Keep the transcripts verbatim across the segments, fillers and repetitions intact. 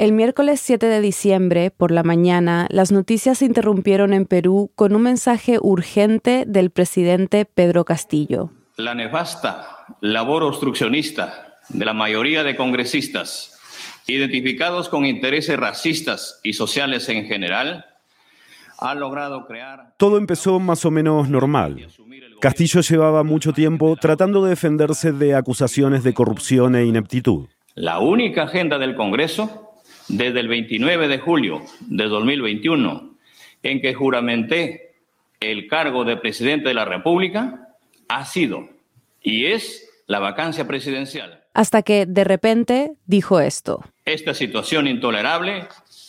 El miércoles siete de diciembre, por la mañana, las noticias se interrumpieron en Perú con un mensaje urgente del presidente Pedro Castillo. La nefasta labor obstruccionista de la mayoría de congresistas, identificados con intereses racistas y sociales en general, ha logrado crear... Todo empezó más o menos normal. Castillo llevaba mucho tiempo tratando de defenderse de acusaciones de corrupción e ineptitud. La única agenda del Congreso, desde el veintinueve de julio de dos mil veintiuno, en que juramenté el cargo de presidente de la República, ha sido y es la vacancia presidencial. Hasta que, de repente, dijo esto. Esta situación intolerable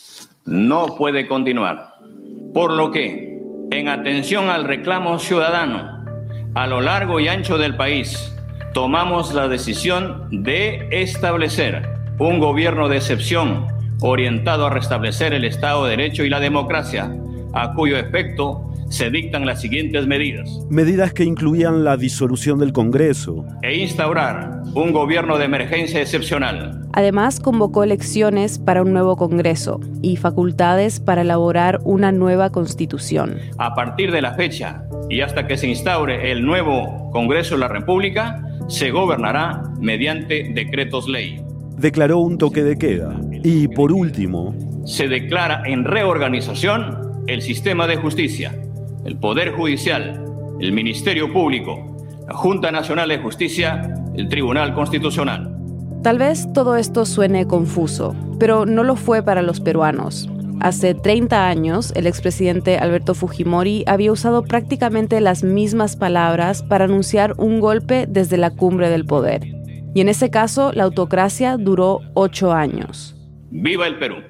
no puede continuar. Por lo que, en atención al reclamo ciudadano, a lo largo y ancho del país, tomamos la decisión de establecer un gobierno de excepción orientado a restablecer el Estado de Derecho y la democracia, a cuyo efecto se dictan las siguientes medidas. Medidas que incluían la disolución del Congreso e instaurar un gobierno de emergencia excepcional. Además, convocó elecciones para un nuevo Congreso y facultades para elaborar una nueva Constitución. A partir de la fecha y hasta que se instaure el nuevo Congreso de la República, se gobernará mediante decretos ley. Declaró un toque de queda. Y, por último, se declara en reorganización el sistema de justicia, el Poder Judicial, el Ministerio Público, la Junta Nacional de Justicia, el Tribunal Constitucional. Tal vez todo esto suene confuso, pero no lo fue para los peruanos. Hace treinta años, el expresidente Alberto Fujimori había usado prácticamente las mismas palabras para anunciar un golpe desde la cumbre del poder. Y en ese caso, la autocracia duró ocho años. ¡Viva el Perú!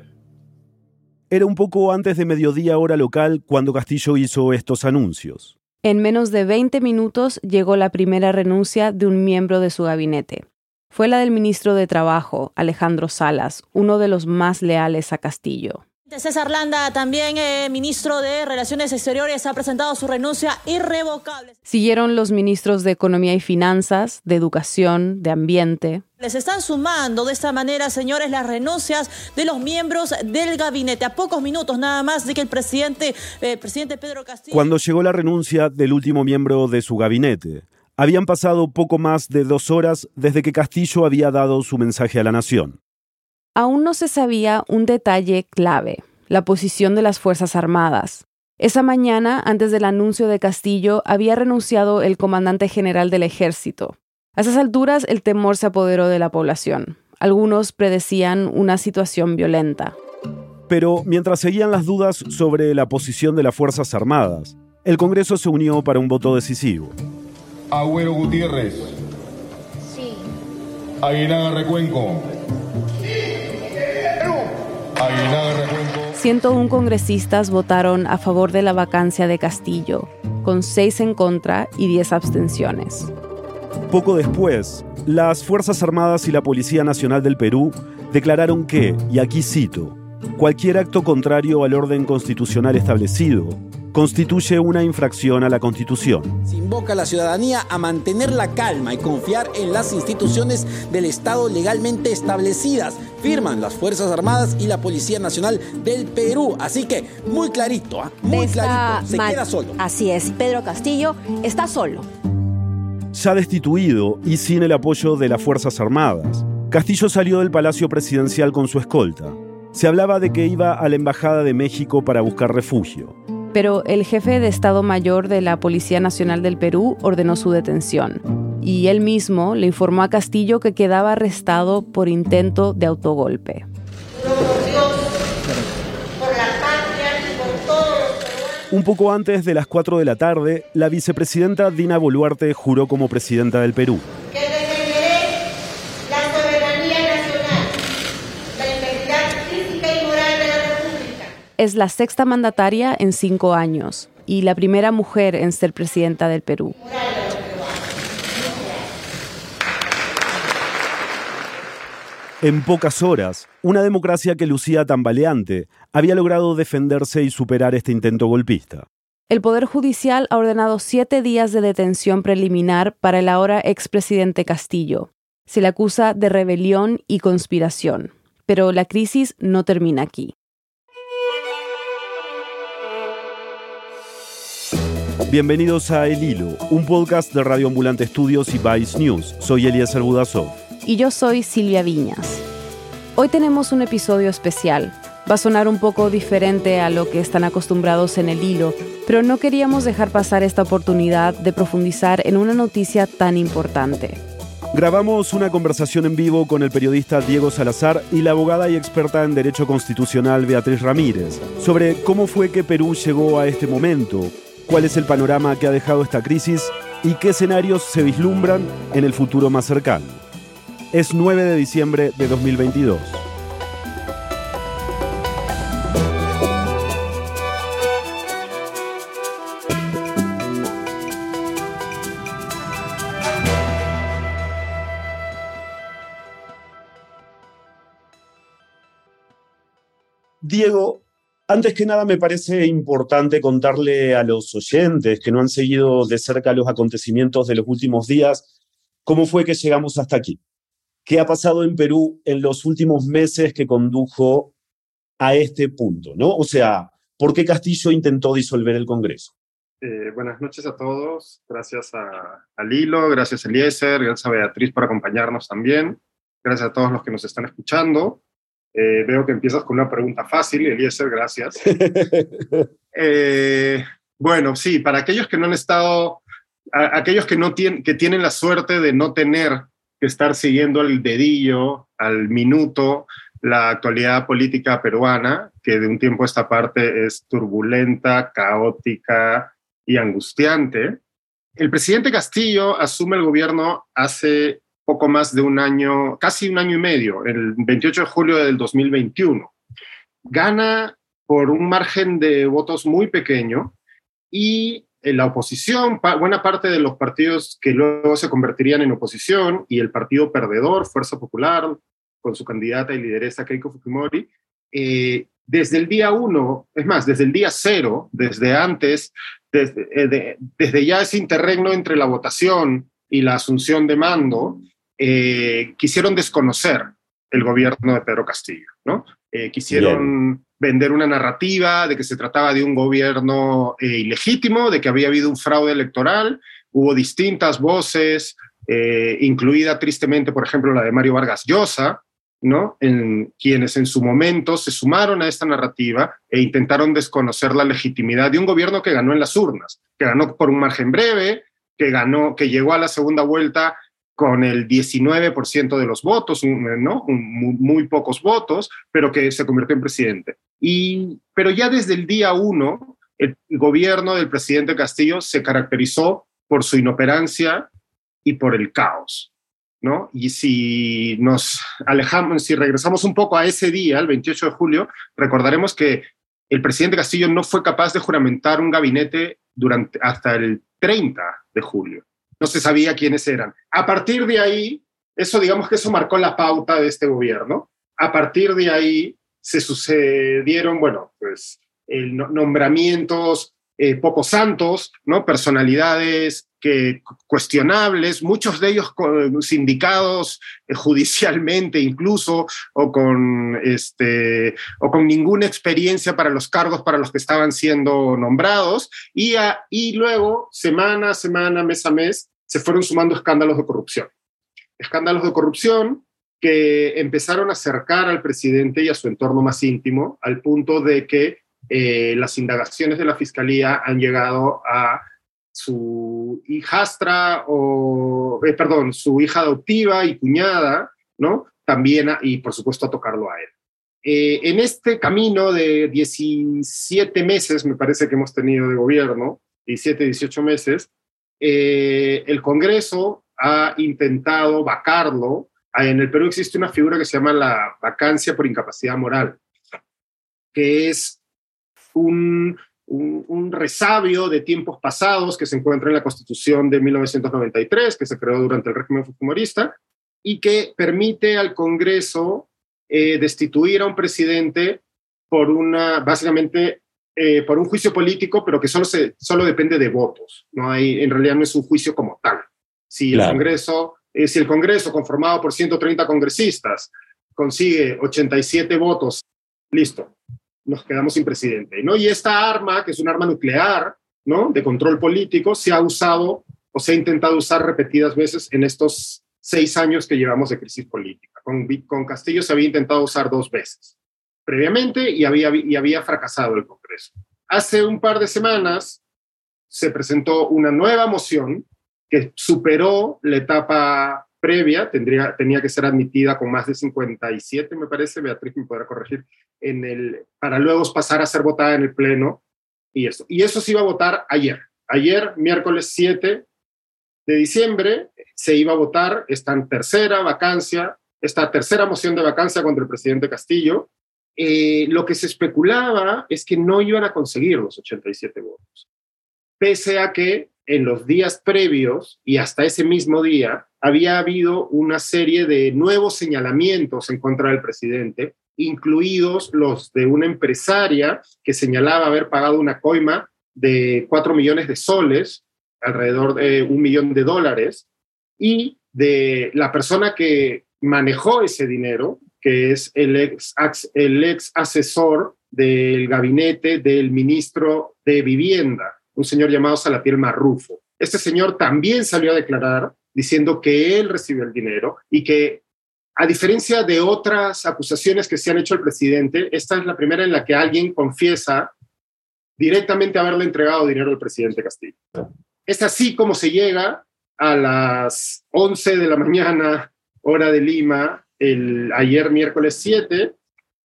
Era un poco antes de mediodía hora local cuando Castillo hizo estos anuncios. En menos de veinte minutos llegó la primera renuncia de un miembro de su gabinete. Fue la del ministro de Trabajo, Alejandro Salas, uno de los más leales a Castillo. César Landa, también eh, ministro de Relaciones Exteriores, ha presentado su renuncia irrevocable. Siguieron los ministros de Economía y Finanzas, de Educación, de Ambiente. Les están sumando de esta manera, señores, las renuncias de los miembros del gabinete. A pocos minutos nada más de que el presidente, eh, presidente Pedro Castillo... Cuando llegó la renuncia del último miembro de su gabinete, habían pasado poco más de dos horas desde que Castillo había dado su mensaje a la nación. Aún no se sabía un detalle clave, la posición de las Fuerzas Armadas. Esa mañana, antes del anuncio de Castillo, había renunciado el comandante general del Ejército. A esas alturas, el temor se apoderó de la población. Algunos predecían una situación violenta. Pero mientras seguían las dudas sobre la posición de las Fuerzas Armadas, el Congreso se unió para un voto decisivo. Agüero Gutiérrez. Sí. Aguinaga Recuenco. ciento uno congresistas votaron a favor de la vacancia de Castillo, con seis en contra y diez abstenciones. Poco después, las Fuerzas Armadas y la Policía Nacional del Perú declararon que, y aquí cito, cualquier acto contrario al orden constitucional establecido constituye una infracción a la Constitución. Se invoca a la ciudadanía a mantener la calma y confiar en las instituciones del Estado legalmente establecidas, firman las Fuerzas Armadas y la Policía Nacional del Perú. Así que, muy clarito, ¿eh? muy Está clarito, se mal. queda solo. Así es, Pedro Castillo está solo. Ya destituido y sin el apoyo de las Fuerzas Armadas, Castillo salió del Palacio Presidencial con su escolta. Se hablaba de que iba a la Embajada de México para buscar refugio. Pero el jefe de Estado Mayor de la Policía Nacional del Perú ordenó su detención. Y él mismo le informó a Castillo que quedaba arrestado por intento de autogolpe. Un poco antes de las cuatro de la tarde, la vicepresidenta Dina Boluarte juró como presidenta del Perú. Que defenderé la soberanía nacional, la integridad física y moral de la República. Es la sexta mandataria en cinco años y la primera mujer en ser presidenta del Perú. En pocas horas, una democracia que lucía tambaleante había logrado defenderse y superar este intento golpista. El Poder Judicial ha ordenado siete días de detención preliminar para el ahora expresidente Castillo. Se le acusa de rebelión y conspiración. Pero la crisis no termina aquí. Bienvenidos a El Hilo, un podcast de Radio Ambulante Estudios y Vice News. Soy Eliezer Budasov. Y yo soy Silvia Viñas. Hoy tenemos un episodio especial. Va a sonar un poco diferente a lo que están acostumbrados en El Hilo, pero no queríamos dejar pasar esta oportunidad de profundizar en una noticia tan importante. Grabamos una conversación en vivo con el periodista Diego Salazar y la abogada y experta en Derecho Constitucional Beatriz Ramírez sobre cómo fue que Perú llegó a este momento, cuál es el panorama que ha dejado esta crisis y qué escenarios se vislumbran en el futuro más cercano. Es nueve de diciembre de dos mil veintidós. Diego, antes que nada me parece importante contarle a los oyentes que no han seguido de cerca los acontecimientos de los últimos días cómo fue que llegamos hasta aquí. ¿Qué ha pasado en Perú en los últimos meses que condujo a este punto, ¿no? O sea, ¿por qué Castillo intentó disolver el Congreso? Eh, buenas noches a todos. Gracias a, a Lilo, gracias a Eliezer, gracias a Beatriz por acompañarnos también. Gracias a todos los que nos están escuchando. Eh, veo que empiezas con una pregunta fácil, Eliezer, gracias. eh, bueno, sí, para aquellos que no han estado, a, aquellos que, no tienen, que tienen la suerte de no tener que estar siguiendo al dedillo, al minuto, la actualidad política peruana, que de un tiempo a esta parte es turbulenta, caótica y angustiante. El presidente Castillo asume el gobierno hace poco más de un año, casi un año y medio, el veintiocho de julio del dos mil veintiuno. Gana por un margen de votos muy pequeño y la oposición, buena parte de los partidos que luego se convertirían en oposición y el partido perdedor, Fuerza Popular, con su candidata y lideresa Keiko Fujimori, eh, desde el día uno, es más, desde el día cero, desde antes, desde, eh, de, desde ya ese interregno entre la votación y la asunción de mando, Eh, quisieron desconocer el gobierno de Pedro Castillo, ¿no? Eh, quisieron Bien. vender una narrativa de que se trataba de un gobierno eh, ilegítimo, de que había habido un fraude electoral. Hubo distintas voces, eh, incluida tristemente, por ejemplo, la de Mario Vargas Llosa, ¿no? En, quienes en su momento se sumaron a esta narrativa e intentaron desconocer la legitimidad de un gobierno que ganó en las urnas, que ganó por un margen breve, que, ganó, que llegó a la segunda vuelta con el diecinueve por ciento de los votos, ¿no? Muy, muy pocos votos, pero que se convirtió en presidente. Y, pero ya desde el día uno, el gobierno del presidente Castillo se caracterizó por su inoperancia y por el caos, ¿no? Y si nos alejamos, si regresamos un poco a ese día, el veintiocho de julio, recordaremos que el presidente Castillo no fue capaz de juramentar un gabinete durante, hasta el treinta de julio. No se sabía quiénes eran. A partir de ahí, eso digamos que eso marcó la pauta de este gobierno. A partir de ahí se sucedieron, bueno, pues eh, nombramientos eh, poco santos, ¿no? Personalidades que, cuestionables, muchos de ellos sindicados eh, judicialmente incluso, o con, este, o con ninguna experiencia para los cargos para los que estaban siendo nombrados, y, a, y luego, semana a semana, mes a mes, se fueron sumando escándalos de corrupción. Escándalos de corrupción que empezaron a acercar al presidente y a su entorno más íntimo, al punto de que eh, las indagaciones de la Fiscalía han llegado a su hijastra, o, eh, perdón, su hija adoptiva y cuñada, ¿no? También, a, y por supuesto a tocarlo a él. Eh, en este camino de diecisiete meses, me parece que hemos tenido de gobierno, diecisiete, dieciocho meses, eh, el Congreso ha intentado vacarlo. En el Perú existe una figura que se llama la vacancia por incapacidad moral, que es un, un, un resabio de tiempos pasados que se encuentra en la Constitución de mil novecientos noventa y tres, que se creó durante el régimen fujimorista, y que permite al Congreso eh, destituir a un presidente por una, básicamente, eh, por un juicio político, pero que solo, se, solo depende de votos. No hay, en realidad no es un juicio como tal. Si el, claro. Congreso, eh, si el Congreso, conformado por ciento treinta congresistas, consigue ochenta y siete votos, listo, nos quedamos sin presidente, ¿no? Y esta arma, que es un arma nuclear, ¿no?, de control político, se ha usado o se ha intentado usar repetidas veces en estos seis años que llevamos de crisis política. Con, con Castillo se había intentado usar dos veces previamente y había, y había fracasado el Congreso. Hace un par de semanas se presentó una nueva moción que superó la etapa previa, tendría, tenía que ser admitida con más de cincuenta y siete, me parece, Beatriz me podrá corregir, en el, para luego pasar a ser votada en el Pleno, y eso. Y eso se iba a votar ayer. Ayer, miércoles siete de diciembre, se iba a votar esta tercera vacancia, esta tercera moción de vacancia contra el presidente Castillo. Eh, lo que se especulaba es que no iban a conseguir los ochenta y siete votos, pese a que en los días previos y hasta ese mismo día había habido una serie de nuevos señalamientos en contra del presidente, incluidos los de una empresaria que señalaba haber pagado una coima de cuatro millones de soles, alrededor de un millón de dólares, y de la persona que manejó ese dinero, que es el ex, el ex asesor del gabinete del ministro de Vivienda, un señor llamado Salatiel Marrufo. Este señor también salió a declarar diciendo que él recibió el dinero y que, a diferencia de otras acusaciones que se han hecho al presidente, esta es la primera en la que alguien confiesa directamente haberle entregado dinero al presidente Castillo. Es así como se llega a las once de la mañana, hora de Lima, el, ayer miércoles siete,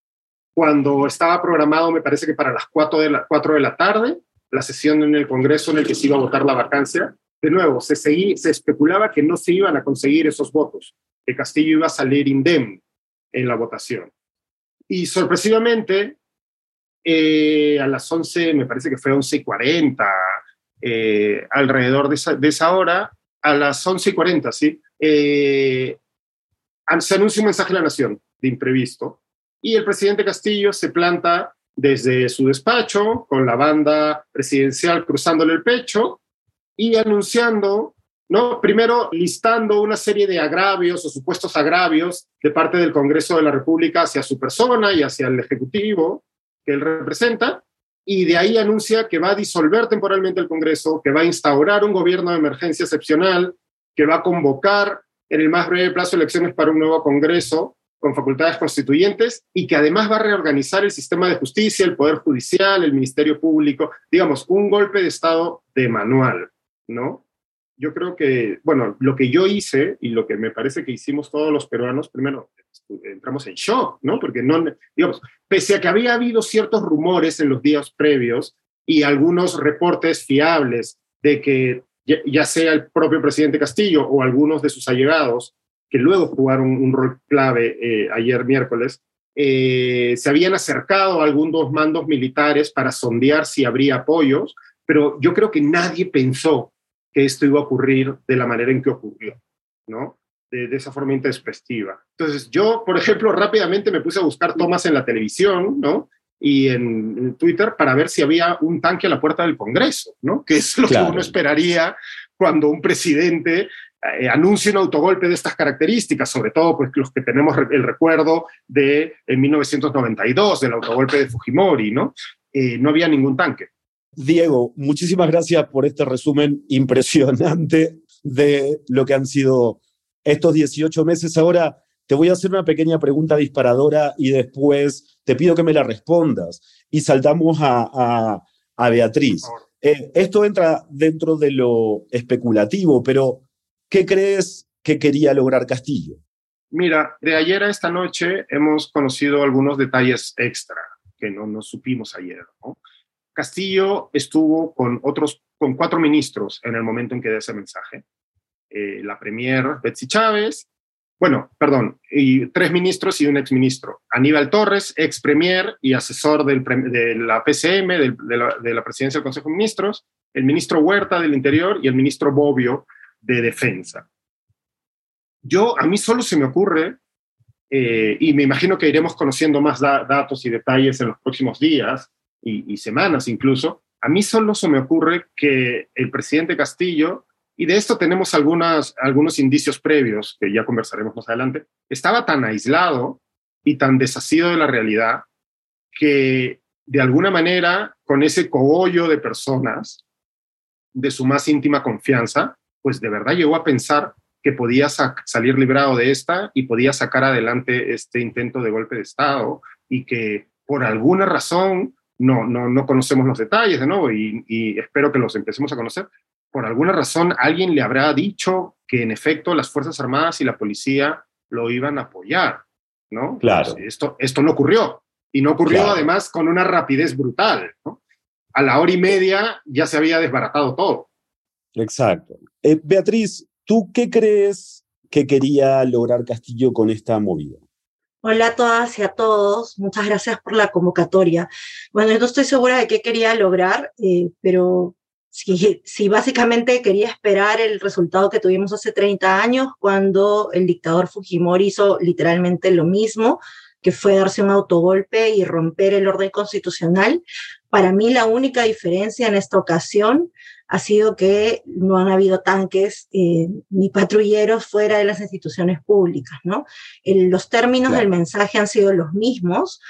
cuando estaba programado, me parece que para las cuatro de la, cuatro de la tarde, la sesión en el Congreso en el que se iba a votar la vacancia. De nuevo, se, seguí, se especulaba que no se iban a conseguir esos votos, que Castillo iba a salir indemne en la votación. Y sorpresivamente, eh, a las once, me parece que fue once y cuarenta, eh, alrededor de esa, de esa hora, a las once y cuarenta, ¿sí? Eh, se anuncia un mensaje a la nación de imprevisto y el presidente Castillo se planta desde su despacho con la banda presidencial cruzándole el pecho y anunciando, ¿no?, primero listando una serie de agravios o supuestos agravios de parte del Congreso de la República hacia su persona y hacia el Ejecutivo que él representa, y de ahí anuncia que va a disolver temporalmente el Congreso, que va a instaurar un gobierno de emergencia excepcional, que va a convocar en el más breve plazo elecciones para un nuevo Congreso con facultades constituyentes y que además va a reorganizar el sistema de justicia, el Poder Judicial, el Ministerio Público, digamos, un golpe de Estado de manual, ¿no? Yo creo que, bueno, lo que yo hice y lo que me parece que hicimos todos los peruanos, primero entramos en shock, ¿no? Porque no, digamos, pese a que había habido ciertos rumores en los días previos y algunos reportes fiables de que ya, ya sea el propio presidente Castillo o algunos de sus allegados, que luego jugaron un rol clave eh, ayer miércoles, eh, se habían acercado a algunos mandos militares para sondear si habría apoyos, pero yo creo que nadie pensó que esto iba a ocurrir de la manera en que ocurrió, ¿no? De, de esa forma intempestiva. Entonces yo, por ejemplo, rápidamente me puse a buscar tomas en la televisión, ¿no?, y en, en Twitter para ver si había un tanque a la puerta del Congreso, ¿no?, que es lo claro. que uno esperaría cuando un presidente eh, anuncia un autogolpe de estas características, sobre todo pues los que tenemos el recuerdo de en mil novecientos noventa y dos, del autogolpe de Fujimori, ¿no? Eh, no había ningún tanque. Diego, muchísimas gracias por este resumen impresionante de lo que han sido estos dieciocho meses. Ahora te voy a hacer una pequeña pregunta disparadora y después te pido que me la respondas. Y saltamos a, a, a Beatriz. Eh, esto entra dentro de lo especulativo, pero ¿qué crees que quería lograr Castillo? Mira, de ayer a esta noche hemos conocido algunos detalles extra que no nos supimos ayer, ¿no? Castillo estuvo con otros, con cuatro ministros en el momento en que dio ese mensaje. Eh, la premier Betsy Chávez, bueno, perdón, y tres ministros y un exministro. Aníbal Torres, ex premier y asesor del, de la P C M, del, de, la, de la presidencia del Consejo de Ministros, el ministro Huerta del Interior y el ministro Bobbio de Defensa. Yo, a mí solo se me ocurre, eh, y me imagino que iremos conociendo más da, datos y detalles en los próximos días, Y, y semanas incluso, a mí solo se me ocurre que el presidente Castillo, y de esto tenemos algunas, algunos indicios previos, que ya conversaremos más adelante, estaba tan aislado y tan desasido de la realidad que de alguna manera con ese cogollo de personas de su más íntima confianza, pues de verdad llegó a pensar que podía sac- salir librado de esta y podía sacar adelante este intento de golpe de Estado y que por alguna razón, no, no, no conocemos los detalles de nuevo y, y espero que los empecemos a conocer, por alguna razón alguien le habrá dicho que en efecto las Fuerzas Armadas y la policía lo iban a apoyar, ¿no? Claro. Pues esto, esto no ocurrió y no ocurrió Claro. además con una rapidez brutal, ¿no? A la hora y media ya se había desbaratado todo. Exacto. Eh, Beatriz, ¿tú qué crees que quería lograr Castillo con esta movida? Hola a todas y a todos, muchas gracias por la convocatoria. Bueno, yo no estoy segura de qué quería lograr, eh, pero si, si básicamente quería esperar el resultado que tuvimos hace treinta años, cuando el dictador Fujimori hizo literalmente lo mismo, que fue darse un autogolpe y romper el orden constitucional. Para mí la única diferencia en esta ocasión ha sido que no han habido tanques eh, ni patrulleros fuera de las instituciones públicas, ¿no? El, los términos Claro. del mensaje han sido los mismos.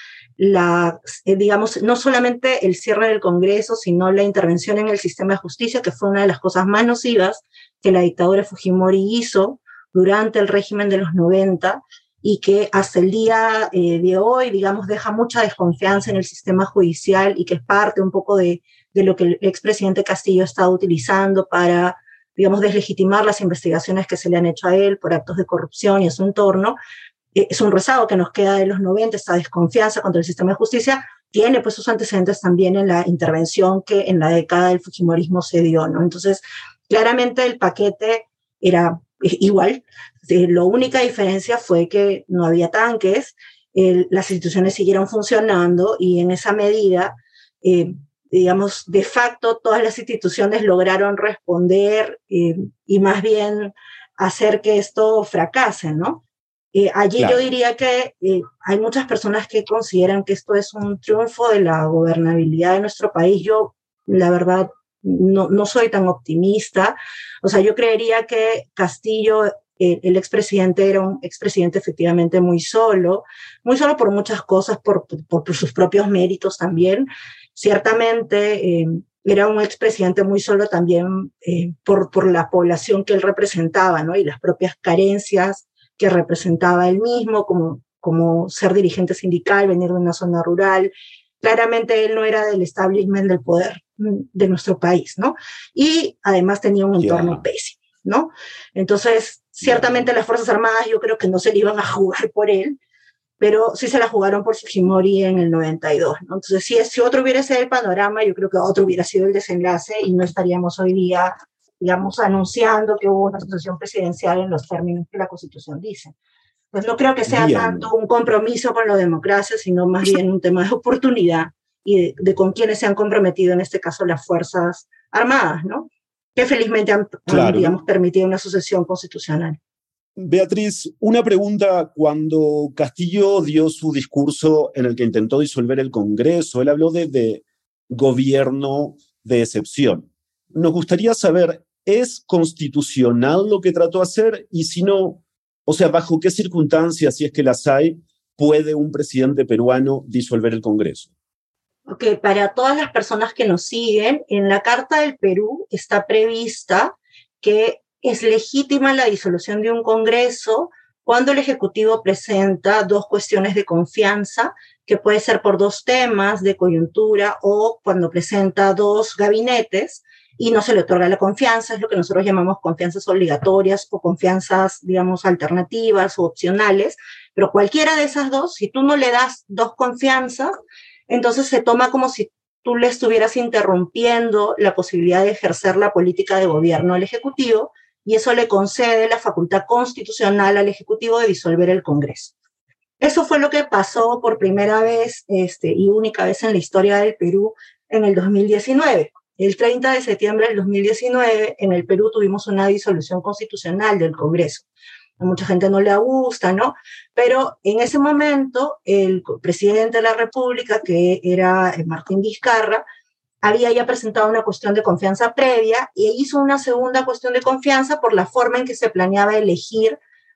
La, eh, digamos, no solamente el cierre del Congreso, sino la intervención en el sistema de justicia, que fue una de las cosas más nocivas que la dictadura Fujimori hizo durante el régimen de los noventa, y que hasta el día eh, de hoy, digamos, deja mucha desconfianza en el sistema judicial y que es parte un poco de, de lo que el expresidente Castillo ha estado utilizando para, digamos, deslegitimar las investigaciones que se le han hecho a él por actos de corrupción y a su entorno. Eh, es un rezago que nos queda de los noventa, esta desconfianza contra el sistema de justicia, tiene pues sus antecedentes también en la intervención que en la década del Fujimorismo se dio, ¿no? Entonces, claramente el paquete era igual. Eh, la única diferencia fue que no había tanques, eh, las instituciones siguieron funcionando y en esa medida, eh, digamos, de facto todas las instituciones lograron responder eh, y más bien hacer que esto fracase, ¿no? Eh, allí claro. Yo diría que eh, hay muchas personas que consideran que esto es un triunfo de la gobernabilidad de nuestro país. Yo, la verdad, no, no soy tan optimista. O sea, yo creería que Castillo, eh, el expresidente, era un expresidente efectivamente muy solo, muy solo por muchas cosas, por, por, por sus propios méritos también. Ciertamente, eh, era un expresidente muy solo también eh, por, por la población que él representaba, ¿no? Y las propias carencias que representaba él mismo, como, como ser dirigente sindical, venir de una zona rural. Claramente él no era del establishment del poder de nuestro país, ¿no? Y además tenía un entorno yeah. pésimo, ¿no? Entonces, ciertamente yeah. las Fuerzas Armadas yo creo que no se le iban a jugar por él, pero sí se la jugaron por Fujimori en el noventa y dos, ¿no? Entonces, si, si otro hubiera sido el panorama, yo creo que otro hubiera sido el desenlace y no estaríamos hoy día, digamos, anunciando que hubo una sucesión presidencial en los términos que la Constitución dice. Pues no creo que sea bien. tanto un compromiso con la democracia, sino más bien un tema de oportunidad y de, de con quienes se han comprometido, en este caso las Fuerzas Armadas, ¿no? Que felizmente han, claro. han digamos, permitido una sucesión constitucional. Beatriz, una pregunta. Cuando Castillo dio su discurso en el que intentó disolver el Congreso, él habló de, de gobierno de excepción. Nos gustaría saber, ¿es constitucional lo que trató de hacer? Y si no, o sea, ¿bajo qué circunstancias, si es que las hay, puede un presidente peruano disolver el Congreso? Ok, para todas las personas que nos siguen, en la Carta del Perú está prevista que es legítima la disolución de un Congreso cuando el Ejecutivo presenta dos cuestiones de confianza, que puede ser por dos temas de coyuntura o cuando presenta dos gabinetes y no se le otorga la confianza, es lo que nosotros llamamos confianzas obligatorias o confianzas, digamos, alternativas o opcionales, pero cualquiera de esas dos, si tú no le das dos confianzas, entonces se toma como si tú le estuvieras interrumpiendo la posibilidad de ejercer la política de gobierno al Ejecutivo, y eso le concede la facultad constitucional al Ejecutivo de disolver el Congreso. Eso fue lo que pasó por primera vez este, y única vez en la historia del Perú en el dos mil diecinueve. El treinta de septiembre del dos mil diecinueve, en el Perú tuvimos una disolución constitucional del Congreso. A mucha gente no le gusta, ¿no? Pero en ese momento, el presidente de la República, que era Martín Vizcarra, había ya presentado una cuestión de confianza previa y hizo una segunda cuestión de confianza por la forma en que se planeaba elegir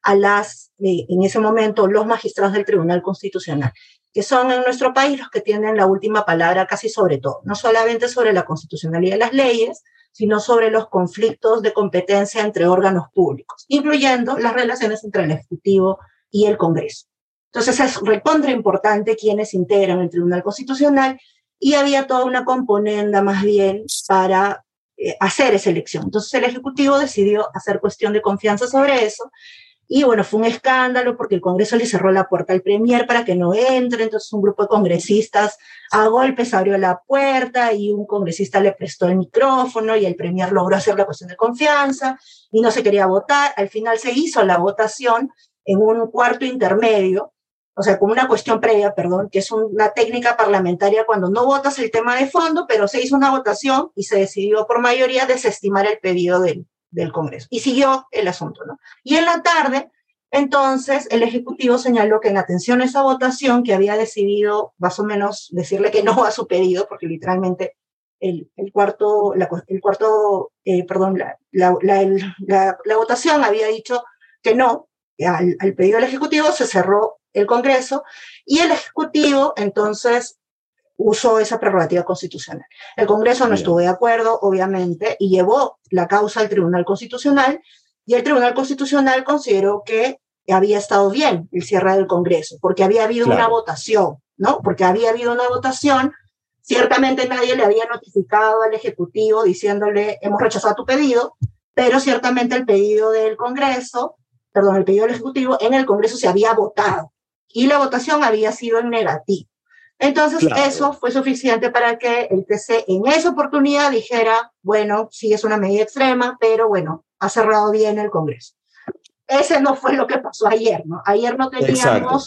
a las, eh, en ese momento, los magistrados del Tribunal Constitucional, que son en nuestro país los que tienen la última palabra casi sobre todo, no solamente sobre la constitucionalidad de las leyes, sino sobre los conflictos de competencia entre órganos públicos, incluyendo las relaciones entre el Ejecutivo y el Congreso. Entonces es recontra importante quienes integran el Tribunal Constitucional y había toda una componenda más bien para eh, hacer esa elección. Entonces el Ejecutivo decidió hacer cuestión de confianza sobre eso. Y bueno, fue un escándalo porque el Congreso le cerró la puerta al Premier para que no entre, entonces un grupo de congresistas a golpes abrió la puerta y un congresista le prestó el micrófono y el Premier logró hacer la cuestión de confianza y no se quería votar. Al final se hizo la votación en un cuarto intermedio, o sea, como una cuestión previa, perdón, que es una técnica parlamentaria cuando no votas el tema de fondo, pero se hizo una votación y se decidió por mayoría desestimar el pedido del del Congreso. Y siguió el asunto, ¿no? Y en la tarde, entonces, el Ejecutivo señaló que en atención a esa votación, que había decidido más o menos decirle que no a su pedido, porque literalmente el, el cuarto, la, el cuarto eh, perdón, la, la, la, el, la, la votación había dicho que no al, al pedido del Ejecutivo, se cerró el Congreso, y el Ejecutivo, entonces, usó esa prerrogativa constitucional. El Congreso no Bien. estuvo de acuerdo, obviamente, y llevó la causa al Tribunal Constitucional, y el Tribunal Constitucional consideró que había estado bien el cierre del Congreso, porque había habido claro. una votación, ¿no? Porque había habido una votación, ciertamente nadie le había notificado al Ejecutivo diciéndole, hemos rechazado tu pedido, pero ciertamente el pedido del Congreso, perdón, el pedido del Ejecutivo en el Congreso se había votado, y la votación había sido en negativo. Entonces, claro. eso fue suficiente para que el T C en esa oportunidad dijera, bueno, sí es una medida extrema, pero bueno, ha cerrado bien el Congreso. Ese no fue lo que pasó ayer, ¿no? Ayer no teníamos Exacto.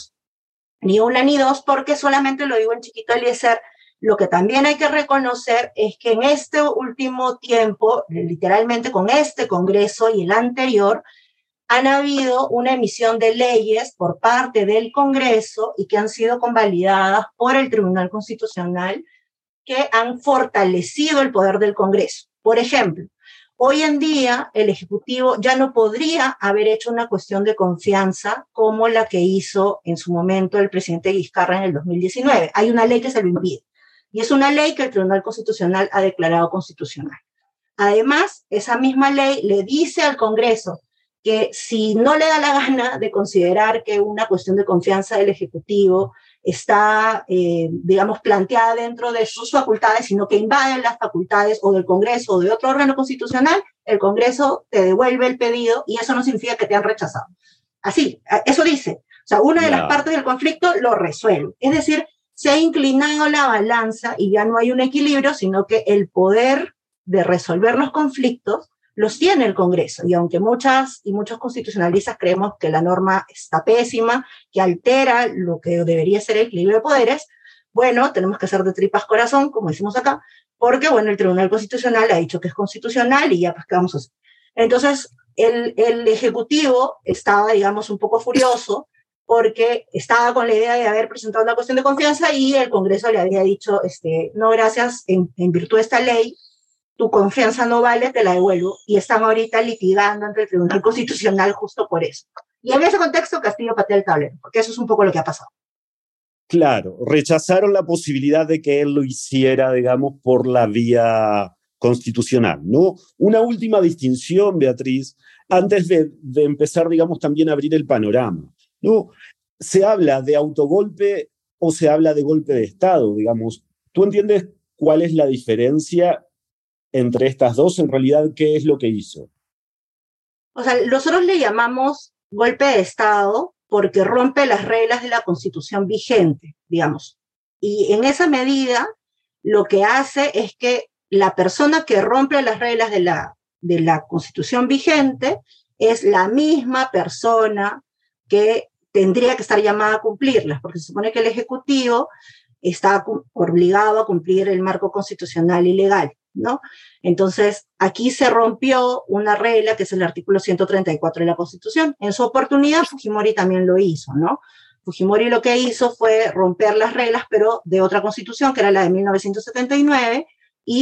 ni una ni dos, porque solamente lo digo en chiquito, Eliezer, lo que también hay que reconocer es que en este último tiempo, literalmente con este Congreso y el anterior, han habido una emisión de leyes por parte del Congreso y que han sido convalidadas por el Tribunal Constitucional que han fortalecido el poder del Congreso. Por ejemplo, hoy en día el Ejecutivo ya no podría haber hecho una cuestión de confianza como la que hizo en su momento el presidente Vizcarra en el dos mil diecinueve. Hay una ley que se lo impide y es una ley que el Tribunal Constitucional ha declarado constitucional. Además, esa misma ley le dice al Congreso que si no le da la gana de considerar que una cuestión de confianza del Ejecutivo está, eh, digamos, planteada dentro de sus facultades, sino que invade las facultades o del Congreso o de otro órgano constitucional, el Congreso te devuelve el pedido y eso no significa que te han rechazado. Así, eso dice. O sea, una de no. las partes del conflicto lo resuelve. Es decir, se ha inclinado la balanza y ya no hay un equilibrio, sino que el poder de resolver los conflictos los tiene el Congreso, y aunque muchas y muchos constitucionalistas creemos que la norma está pésima, que altera lo que debería ser el equilibrio de poderes, bueno, tenemos que hacer de tripas corazón, como decimos acá, porque, bueno, el Tribunal Constitucional ha dicho que es constitucional y ya, pues, ¿qué vamos a hacer? Entonces, el, el Ejecutivo estaba, digamos, un poco furioso porque estaba con la idea de haber presentado una cuestión de confianza y el Congreso le había dicho, este, no, gracias, en, en virtud de esta ley, tu confianza no vale, te la devuelvo, y están ahorita litigando ante el Tribunal Constitucional justo por eso. Y en ese contexto, Castillo patea el tablero, porque eso es un poco lo que ha pasado. Claro, rechazaron la posibilidad de que él lo hiciera, digamos, por la vía constitucional, ¿no? Una última distinción, Beatriz, antes de, de empezar, digamos, también a abrir el panorama, ¿no? ¿Se habla de autogolpe o se habla de golpe de Estado, digamos? ¿Tú entiendes cuál es la diferencia entre estas dos? En realidad, ¿qué es lo que hizo? O sea, nosotros le llamamos golpe de Estado porque rompe las reglas de la Constitución vigente, digamos. Y en esa medida, lo que hace es que la persona que rompe las reglas de la, de la Constitución vigente es la misma persona que tendría que estar llamada a cumplirlas, porque se supone que el Ejecutivo está obligado a cumplir el marco constitucional y legal, ¿no? Entonces, aquí se rompió una regla que es el artículo ciento treinta y cuatro de la Constitución. En su oportunidad, Fujimori también lo hizo, ¿no? Fujimori lo que hizo fue romper las reglas, pero de otra constitución, que era la de mil novecientos setenta y nueve, y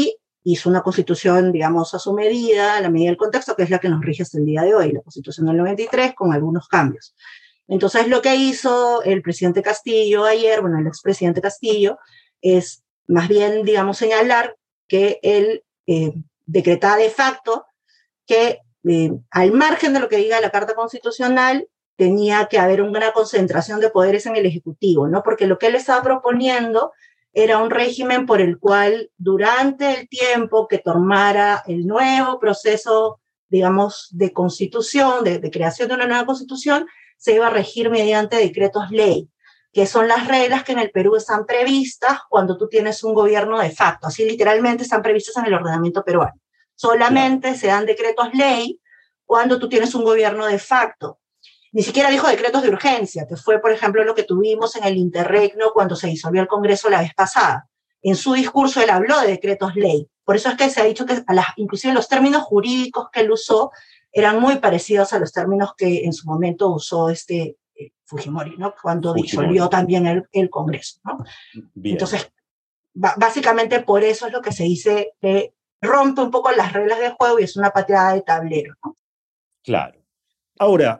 hizo una constitución, digamos, a su medida, a la medida del contexto, que es la que nos rige hasta el día de hoy, la constitución del noventa y tres, con algunos cambios. Entonces, lo que hizo el presidente Castillo ayer, bueno, el expresidente Castillo, es más bien, digamos, señalar que él eh, decretaba de facto que eh, al margen de lo que diga la Carta Constitucional, tenía que haber una concentración de poderes en el Ejecutivo, ¿no? Porque lo que él estaba proponiendo era un régimen por el cual durante el tiempo que tomara el nuevo proceso, digamos, de constitución, de, de creación de una nueva constitución, se iba a regir mediante decretos ley, que son las reglas que en el Perú están previstas cuando tú tienes un gobierno de facto, así literalmente están previstas en el ordenamiento peruano. Solamente claro. se dan decretos ley cuando tú tienes un gobierno de facto. Ni siquiera dijo decretos de urgencia, que fue, por ejemplo, lo que tuvimos en el interregno cuando se disolvió el Congreso la vez pasada. En su discurso él habló de decretos ley. Por eso es que se ha dicho que a las, inclusive los términos jurídicos que él usó eran muy parecidos a los términos que en su momento usó este eh, Fujimori, ¿no? Cuando Fujimori. disolvió también el, el Congreso, ¿no? Bien. Entonces, básicamente por eso es lo que se dice que rompe un poco las reglas del juego y es una pateada de tablero, ¿no? Claro. Ahora,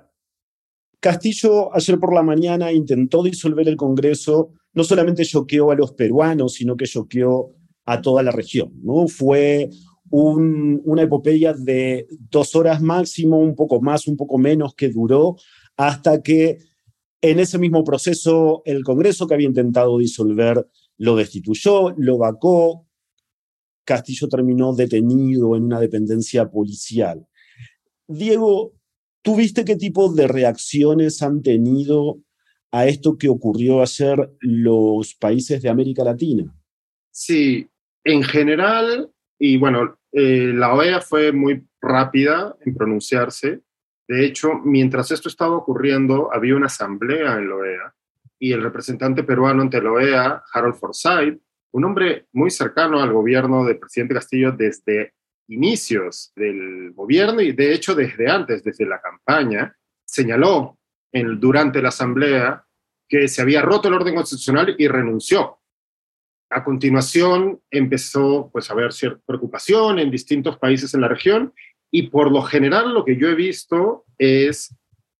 Castillo ayer por la mañana intentó disolver el Congreso, no solamente choqueó a los peruanos, sino que choqueó a toda la región, ¿no? Fue un, una epopeya de dos horas máximo, un poco más, un poco menos, que duró, hasta que en ese mismo proceso el Congreso que había intentado disolver lo destituyó, lo vacó. Castillo terminó detenido en una dependencia policial. Diego, ¿tú viste qué tipo de reacciones han tenido a esto que ocurrió ayer los países de América Latina? Sí, en general, y bueno, eh, la O E A fue muy rápida en pronunciarse. De hecho, mientras esto estaba ocurriendo, había una asamblea en la O E A y el representante peruano ante la O E A, Harold Forsyth, un hombre muy cercano al gobierno del presidente Castillo desde inicios del gobierno y de hecho desde antes, desde la campaña, señaló en, durante la asamblea que se había roto el orden constitucional y renunció. A continuación empezó pues, a haber cierta preocupación en distintos países en la región y por lo general lo que yo he visto es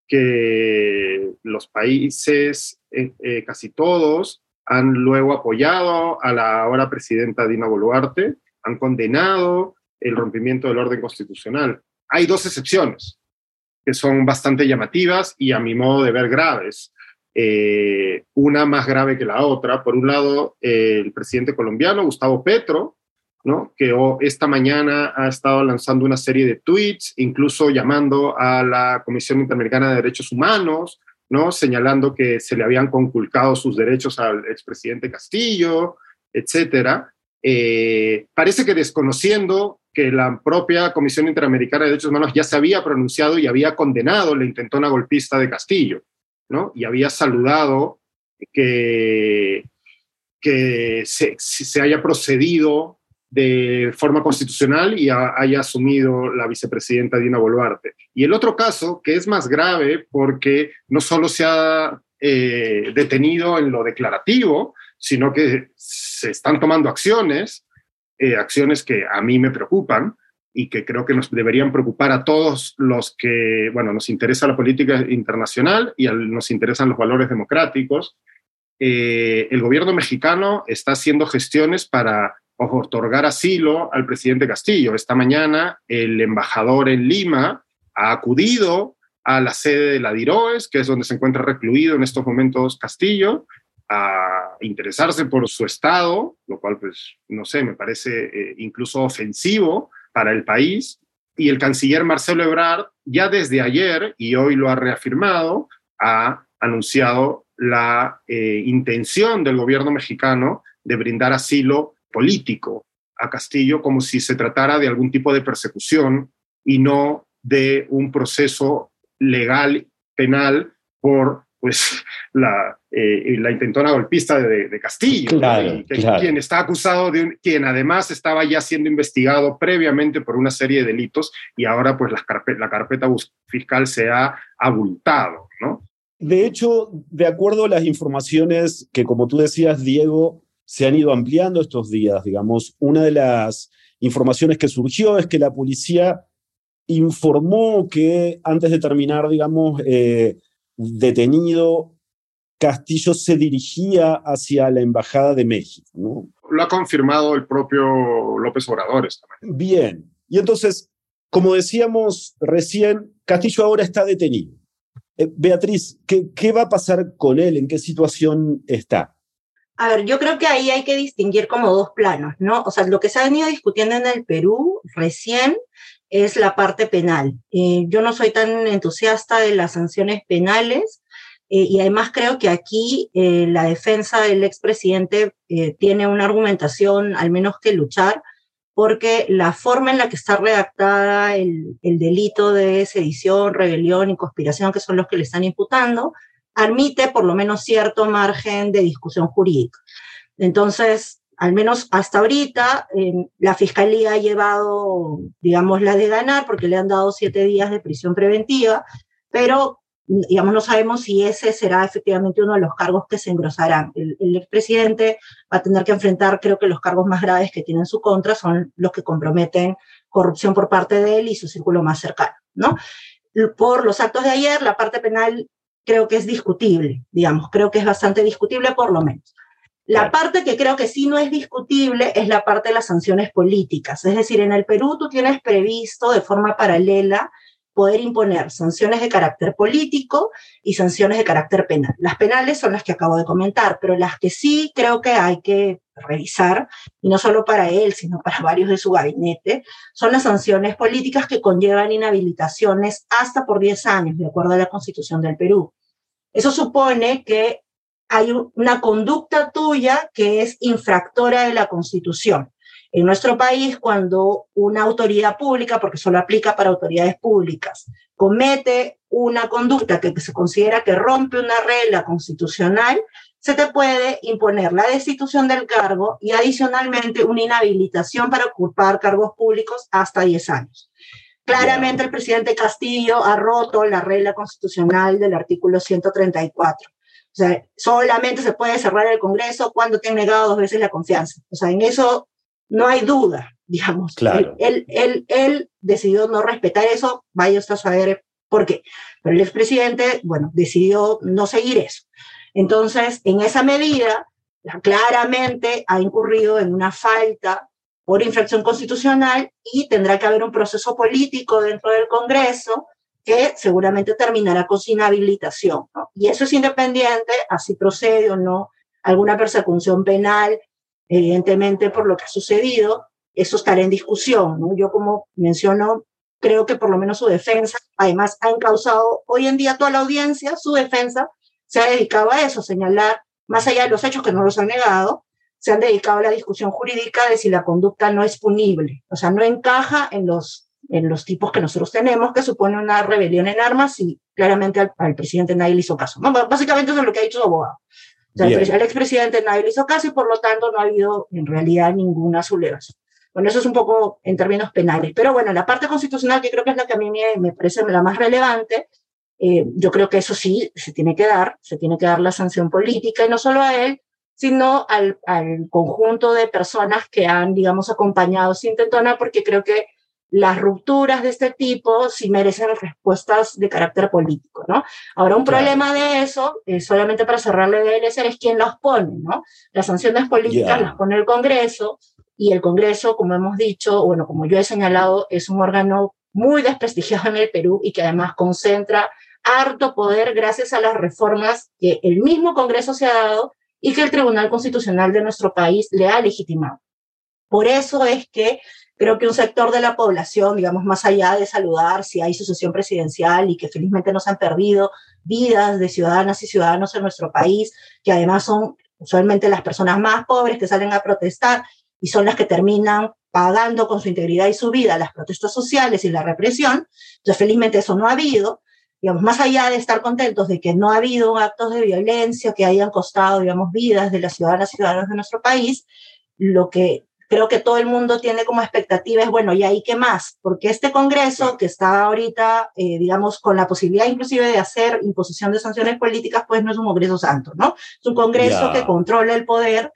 que los países, eh, eh, casi todos, han luego apoyado a la ahora presidenta Dina Boluarte, han condenado el rompimiento del orden constitucional. Hay dos excepciones que son bastante llamativas y a mi modo de ver graves. Eh, una más grave que la otra. Por un lado, eh, el presidente colombiano, Gustavo Petro, ¿no? que oh, esta mañana ha estado lanzando una serie de tweets, incluso llamando a la Comisión Interamericana de Derechos Humanos, ¿no? señalando que se le habían conculcado sus derechos al expresidente Castillo, etcétera. Eh, parece que desconociendo que la propia Comisión Interamericana de Derechos Humanos ya se había pronunciado y había condenado la intentona golpista de Castillo, ¿no? y había saludado que, que se, se haya procedido de forma constitucional y a, haya asumido la vicepresidenta Dina Boluarte. Y el otro caso, que es más grave porque no solo se ha eh, detenido en lo declarativo, sino que se están tomando acciones, eh, acciones que a mí me preocupan y que creo que nos deberían preocupar a todos los que, bueno, nos interesa la política internacional y al, nos interesan los valores democráticos. Eh, el gobierno mexicano está haciendo gestiones para otorgar asilo al presidente Castillo. Esta mañana el embajador en Lima ha acudido a la sede de la DIROES, que es donde se encuentra recluido en estos momentos Castillo, a interesarse por su estado, lo cual, pues, no sé, me parece eh, incluso ofensivo para el país. Y el canciller Marcelo Ebrard, ya desde ayer, y hoy lo ha reafirmado, ha anunciado la eh, intención del gobierno mexicano de brindar asilo político a Castillo como si se tratara de algún tipo de persecución y no de un proceso legal, penal, por pues, la, eh, la intentona golpista de, de Castillo, claro, ¿no? y que, claro. quien está acusado de un, quien además estaba ya siendo investigado previamente por una serie de delitos y ahora pues la carpeta, la carpeta fiscal se ha abultado, ¿no? De hecho, de acuerdo a las informaciones que, como tú decías, Diego, se han ido ampliando estos días, digamos, una de las informaciones que surgió es que la policía informó que antes de terminar, digamos, eh, detenido, Castillo se dirigía hacia la Embajada de México, ¿no? Lo ha confirmado el propio López Obrador. También. Bien, y entonces, como decíamos recién, Castillo ahora está detenido. Eh, Beatriz, ¿qué, ¿qué va a pasar con él? ¿En qué situación está? A ver, yo creo que ahí hay que distinguir como dos planos, ¿no? O sea, lo que se ha venido discutiendo en el Perú recién es la parte penal. Eh, yo no soy tan entusiasta de las sanciones penales, eh, y además creo que aquí eh, la defensa del expresidente eh, tiene una argumentación al menos que luchar, porque la forma en la que está redactada el, el delito de sedición, rebelión y conspiración, que son los que le están imputando, admite por lo menos cierto margen de discusión jurídica. Entonces, al menos hasta ahorita, eh, la Fiscalía ha llevado, digamos, la de ganar, porque le han dado siete días de prisión preventiva, pero, digamos, no sabemos si ese será efectivamente uno de los cargos que se engrosarán. El, el expresidente va a tener que enfrentar, creo que los cargos más graves que tiene en su contra son los que comprometen corrupción por parte de él y su círculo más cercano, ¿no? Por los actos de ayer, la parte penal creo que es discutible, digamos, creo que es bastante discutible por lo menos. La parte que creo que sí no es discutible es la parte de las sanciones políticas. Es decir, en el Perú tú tienes previsto de forma paralela poder imponer sanciones de carácter político y sanciones de carácter penal. Las penales son las que acabo de comentar, pero las que sí creo que hay que revisar, y no solo para él, sino para varios de su gabinete, son las sanciones políticas que conllevan inhabilitaciones hasta por diez años, de acuerdo a la Constitución del Perú. Eso supone que hay una conducta tuya que es infractora de la Constitución. En nuestro país, cuando una autoridad pública, porque solo aplica para autoridades públicas, comete una conducta que se considera que rompe una regla constitucional, se te puede imponer la destitución del cargo y adicionalmente una inhabilitación para ocupar cargos públicos hasta diez años. Claramente el presidente Castillo ha roto la regla constitucional del artículo ciento treinta y cuatro. O sea, solamente se puede cerrar el Congreso cuando te han negado dos veces la confianza. O sea, en eso no hay duda, digamos. Claro. Él, él, él, él decidió no respetar eso, vaya usted a saber por qué. Pero el expresidente, bueno, decidió no seguir eso. Entonces, en esa medida, claramente ha incurrido en una falta por infracción constitucional y tendrá que haber un proceso político dentro del Congreso que seguramente terminará con su inhabilitación, ¿no? Y eso es independiente, así procede o no alguna persecución penal, evidentemente por lo que ha sucedido, eso estará en discusión, ¿no? Yo, como menciono, creo que por lo menos su defensa, además ha encausado hoy en día toda la audiencia, su defensa se ha dedicado a eso, señalar, más allá de los hechos que no los han negado, se han dedicado a la discusión jurídica de si la conducta no es punible, o sea, no encaja en los, en los tipos que nosotros tenemos, que supone una rebelión en armas, y claramente al, al presidente nadie le hizo caso. No, básicamente eso es lo que ha dicho su abogado. O sea, al expresidente nadie le hizo caso y por lo tanto no ha habido en realidad ninguna sublevación. Bueno, eso es un poco en términos penales. Pero bueno, la parte constitucional, que creo que es la que a mí me, me parece la más relevante, eh, yo creo que eso sí se tiene que dar, se tiene que dar la sanción política, y no solo a él, sino al, al conjunto de personas que han, digamos, acompañado a Intentona, porque creo que las rupturas de este tipo sí merecen respuestas de carácter político, ¿no? Ahora, un claro. problema de eso, eh, solamente para cerrarle de L S R, es quién las pone, ¿no? Las sanciones políticas yeah. las pone el Congreso, y el Congreso, como hemos dicho, bueno, como yo he señalado, es un órgano muy desprestigiado en el Perú y que además concentra harto poder gracias a las reformas que el mismo Congreso se ha dado y que el Tribunal Constitucional de nuestro país le ha legitimado. Por eso es que creo que un sector de la población, digamos, más allá de saludar si hay sucesión presidencial y que felizmente no se han perdido vidas de ciudadanas y ciudadanos en nuestro país, que además son usualmente las personas más pobres que salen a protestar y son las que terminan pagando con su integridad y su vida las protestas sociales y la represión. Entonces, felizmente eso no ha habido. Digamos, más allá de estar contentos de que no ha habido actos de violencia que hayan costado, digamos, vidas de las ciudadanas y ciudadanos de nuestro país, lo que creo que todo el mundo tiene como expectativa es, bueno, ¿y ahí qué más? Porque este Congreso, que está ahorita, eh, digamos, con la posibilidad inclusive de hacer imposición de sanciones políticas, pues no es un Congreso santo, ¿no? Es un Congreso yeah. que controla el poder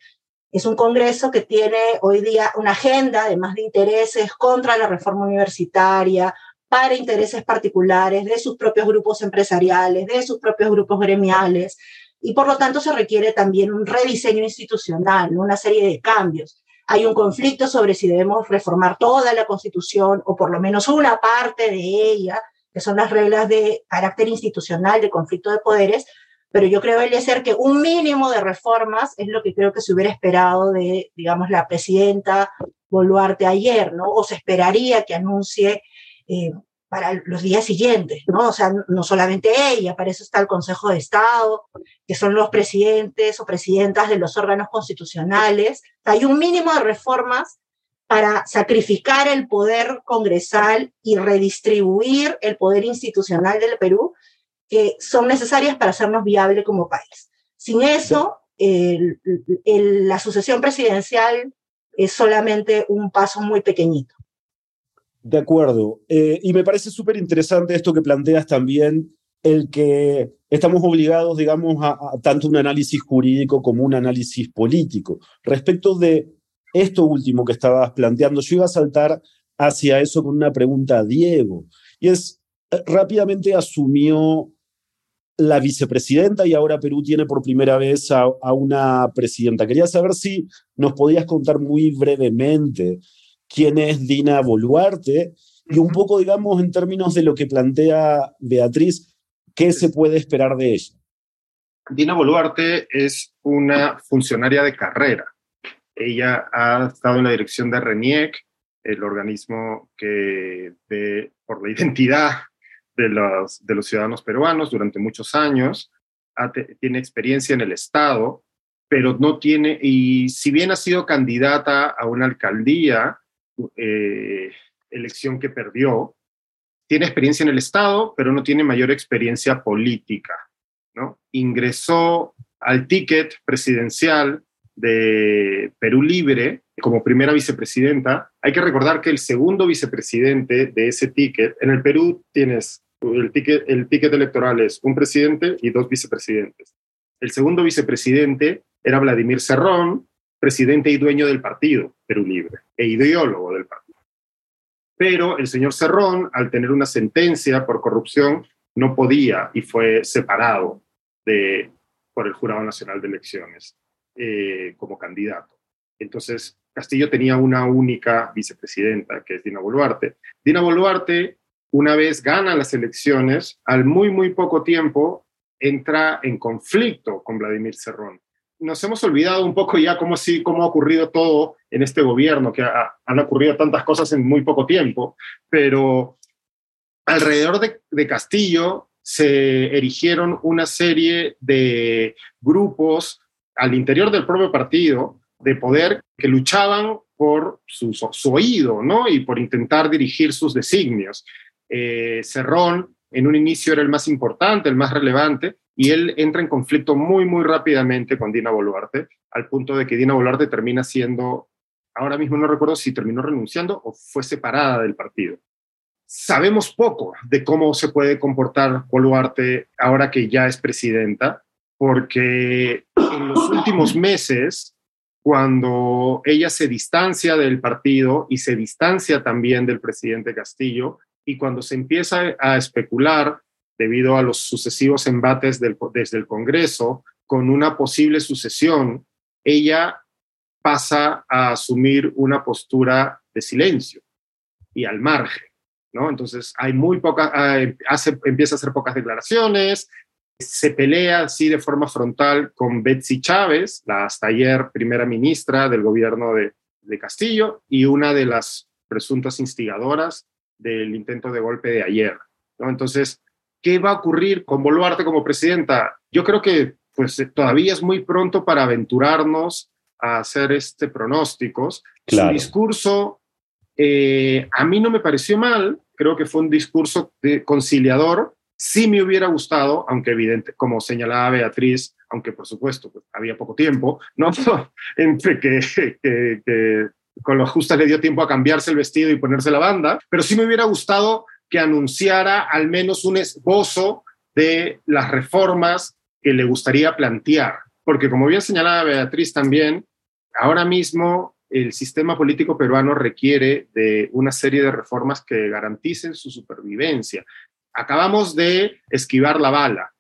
Es un Congreso que tiene hoy día una agenda, además de intereses, contra la reforma universitaria, para intereses particulares de sus propios grupos empresariales, de sus propios grupos gremiales, y por lo tanto se requiere también un rediseño institucional, ¿no? Una serie de cambios. Hay un conflicto sobre si debemos reformar toda la Constitución o por lo menos una parte de ella, que son las reglas de carácter institucional de conflicto de poderes, pero yo creo, Eliezer, que un mínimo de reformas es lo que creo que se hubiera esperado de, digamos, la presidenta Boluarte ayer, ¿no? O se esperaría que anuncie eh, para los días siguientes, ¿no? O sea, no solamente ella, para eso está el Consejo de Estado, que son los presidentes o presidentas de los órganos constitucionales. Hay un mínimo de reformas para sacrificar el poder congresal y redistribuir el poder institucional del Perú, que son necesarias para hacernos viable como país. Sin eso, el, el, la sucesión presidencial es solamente un paso muy pequeñito. De acuerdo. Eh, y me parece súper interesante esto que planteas también, el que estamos obligados, digamos, a, a tanto un análisis jurídico como un análisis político. Respecto de esto último que estabas planteando, yo iba a saltar hacia eso con una pregunta a Diego. Y es, rápidamente asumió la vicepresidenta y ahora Perú tiene por primera vez a, a una presidenta. Quería saber si nos podías contar muy brevemente quién es Dina Boluarte y un poco, digamos, en términos de lo que plantea Beatriz, ¿qué se puede esperar de ella? Dina Boluarte es una funcionaria de carrera. Ella ha estado en la dirección de RENIEC, el organismo que ve por la identidad de los, de los ciudadanos peruanos durante muchos años. Ha te, tiene experiencia en el Estado, pero no tiene, y si bien ha sido candidata a una alcaldía, eh, elección que perdió, tiene experiencia en el Estado, pero no tiene mayor experiencia política, ¿no? Ingresó al ticket presidencial de Perú Libre como primera vicepresidenta. Hay que recordar que el segundo vicepresidente de ese ticket, en el Perú tienes el ticket, el ticket electoral es un presidente y dos vicepresidentes. El segundo vicepresidente era Vladimir Cerrón, presidente y dueño del partido Perú Libre e ideólogo del partido. Pero el señor Cerrón, al tener una sentencia por corrupción, no podía y fue separado de, por el Jurado Nacional de Elecciones eh, como candidato. Entonces, Castillo tenía una única vicepresidenta, que es Dina Boluarte. Dina Boluarte, una vez gana las elecciones, al muy, muy poco tiempo, entra en conflicto con Vladimir Cerrón. Nos hemos olvidado un poco ya cómo, sí, cómo ha ocurrido todo en este gobierno, que ha, han ocurrido tantas cosas en muy poco tiempo, pero alrededor de, de Castillo se erigieron una serie de grupos al interior del propio partido de poder que luchaban por su, su oído, ¿no? Y por intentar dirigir sus designios. Eh, Cerrón en un inicio era el más importante, el más relevante, y él entra en conflicto muy, muy rápidamente con Dina Boluarte, al punto de que Dina Boluarte termina siendo, ahora mismo no recuerdo si terminó renunciando o fue separada del partido. Sabemos poco de cómo se puede comportar Boluarte ahora que ya es presidenta, porque en los últimos meses, cuando ella se distancia del partido y se distancia también del presidente Castillo, y cuando se empieza a especular, debido a los sucesivos embates del, desde el Congreso, con una posible sucesión, ella pasa a asumir una postura de silencio y al margen, ¿no? Entonces hay muy poca, hace, empieza a hacer pocas declaraciones, se pelea así de forma frontal con Betsy Chávez, la hasta ayer primera ministra del gobierno de, de Castillo y una de las presuntas instigadoras del intento de golpe de ayer, ¿no? Entonces, ¿qué va a ocurrir con Boluarte como presidenta? Yo creo que pues, todavía es muy pronto para aventurarnos a hacer este pronósticos. Claro. Su discurso eh, a mí no me pareció mal, creo que fue un discurso de conciliador. Sí me hubiera gustado, aunque evidente, como señalaba Beatriz, aunque por supuesto pues, había poco tiempo, ¿no? Entre que, que, que con lo justo le dio tiempo a cambiarse el vestido y ponerse la banda, pero sí me hubiera gustado que anunciara al menos un esbozo de las reformas que le gustaría plantear, porque como bien señalaba Beatriz también, ahora mismo el sistema político peruano requiere de una serie de reformas que garanticen su supervivencia. Acabamos de esquivar la bala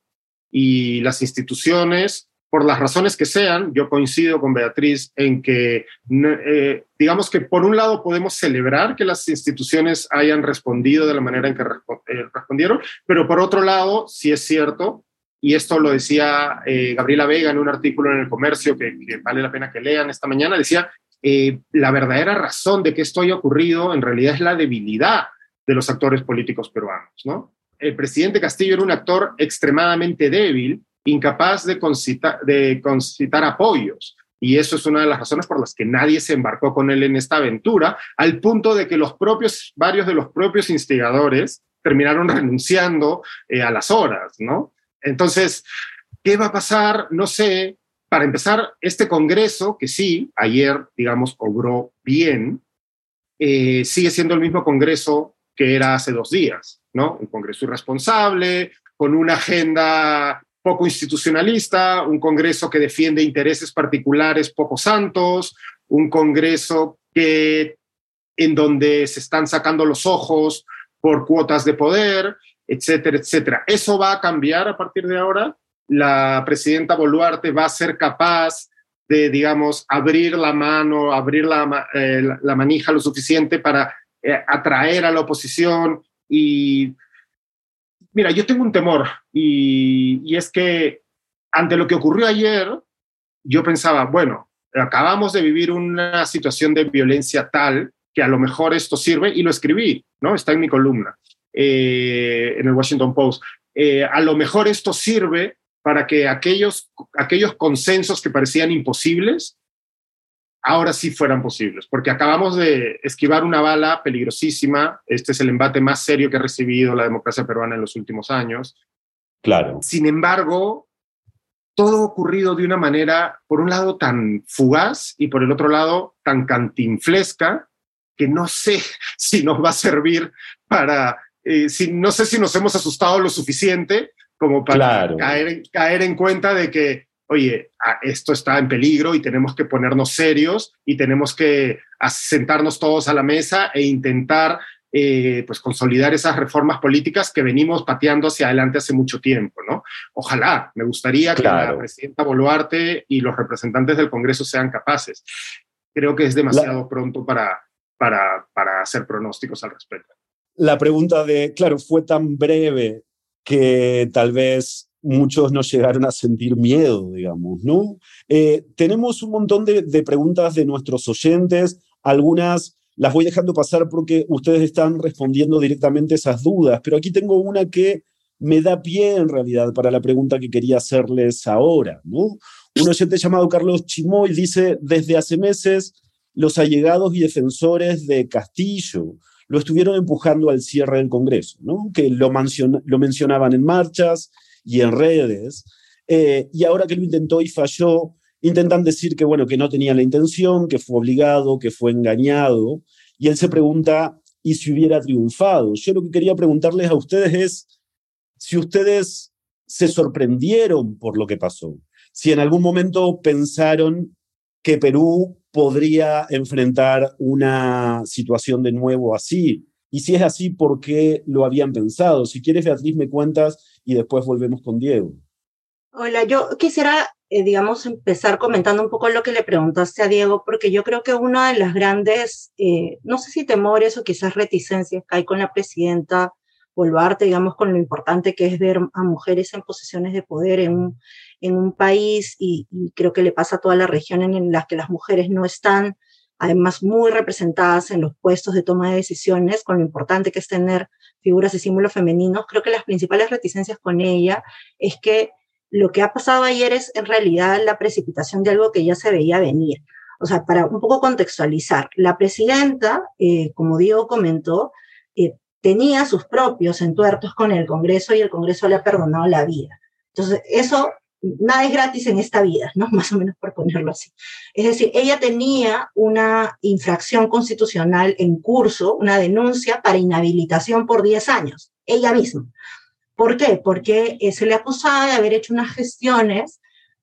y las instituciones, por las razones que sean, yo coincido con Beatriz en que, eh, digamos que por un lado podemos celebrar que las instituciones hayan respondido de la manera en que respo- eh, respondieron, pero por otro lado, sí es cierto, y esto lo decía eh, Gabriela Vega en un artículo en El Comercio que, que vale la pena que lean esta mañana, decía, eh, la verdadera razón de que esto haya ocurrido en realidad es la debilidad de los actores políticos peruanos, ¿no? El presidente Castillo era un actor extremadamente débil, incapaz de concitar, de concitar apoyos. Y eso es una de las razones por las que nadie se embarcó con él en esta aventura, al punto de que los propios, varios de los propios instigadores terminaron renunciando eh, a las horas, ¿no? Entonces, ¿qué va a pasar? No sé. Para empezar, este Congreso, que sí, ayer, digamos, obró bien, eh, sigue siendo el mismo Congreso que era hace dos días, ¿no? Un Congreso irresponsable, con una agenda poco institucionalista, un Congreso que defiende intereses particulares poco santos, un Congreso que, en donde se están sacando los ojos por cuotas de poder, etcétera, etcétera. ¿Eso va a cambiar a partir de ahora? La presidenta Boluarte va a ser capaz de, digamos, abrir la mano, abrir la, eh, la, la manija lo suficiente para eh, atraer a la oposición. Y mira, yo tengo un temor, y, y es que ante lo que ocurrió ayer, yo pensaba, bueno, acabamos de vivir una situación de violencia tal que a lo mejor esto sirve, y lo escribí, ¿no? Está en mi columna, eh, en el Washington Post. Eh, a lo mejor esto sirve para que aquellos, aquellos consensos que parecían imposibles, ahora sí fueran posibles, porque acabamos de esquivar una bala peligrosísima. Este es el embate más serio que ha recibido la democracia peruana en los últimos años. Claro. Sin embargo, todo ha ocurrido de una manera, por un lado, tan fugaz y por el otro lado, tan cantinflesca, que no sé si nos va a servir para... Eh, si, no sé si nos hemos asustado lo suficiente como para claro. caer, caer en cuenta de que, oye, esto está en peligro y tenemos que ponernos serios y tenemos que sentarnos todos a la mesa e intentar eh, pues consolidar esas reformas políticas que venimos pateando hacia adelante hace mucho tiempo, ¿no? Ojalá, me gustaría claro. que la presidenta Boluarte y los representantes del Congreso sean capaces. Creo que es demasiado la... pronto para, para, para hacer pronósticos al respecto. La pregunta de, claro, fue tan breve que tal vez muchos nos llegaron a sentir miedo, digamos, ¿no? Eh, tenemos un montón de, de preguntas de nuestros oyentes, algunas las voy dejando pasar porque ustedes están respondiendo directamente esas dudas, pero aquí tengo una que me da pie en realidad para la pregunta que quería hacerles ahora, ¿no? Un oyente llamado Carlos Chimoy dice, desde hace meses los allegados y defensores de Castillo lo estuvieron empujando al cierre del Congreso, ¿no? Que lo, mencion- lo mencionaban en marchas y en redes, eh, y ahora que lo intentó y falló, intentan decir que, bueno, que no tenía la intención, que fue obligado, que fue engañado, y él se pregunta, ¿y si hubiera triunfado? Yo lo que quería preguntarles a ustedes es si ustedes se sorprendieron por lo que pasó, si en algún momento pensaron que Perú podría enfrentar una situación de nuevo así. Y si es así, ¿por qué lo habían pensado? Si quieres, Beatriz, me cuentas y después volvemos con Diego. Hola, yo quisiera, eh, digamos, empezar comentando un poco lo que le preguntaste a Diego, porque yo creo que una de las grandes, eh, no sé si temores o quizás reticencias que hay con la presidenta Boluarte, digamos, con lo importante que es ver a mujeres en posiciones de poder en un, en un país, y, y creo que le pasa a toda la región en las que las mujeres no están, además, muy representadas en los puestos de toma de decisiones, con lo importante que es tener figuras y símbolos femeninos. Creo que las principales reticencias con ella es que lo que ha pasado ayer es en realidad la precipitación de algo que ya se veía venir. O sea, para un poco contextualizar, la presidenta, eh, como Diego comentó, eh, tenía sus propios entuertos con el Congreso y el Congreso le ha perdonado la vida. Entonces, eso, nada es gratis en esta vida, ¿no? Más o menos por ponerlo así. Es decir, ella tenía una infracción constitucional en curso, una denuncia para inhabilitación por diez años, ella misma. ¿Por qué? Porque eh, se le acusaba de haber hecho unas gestiones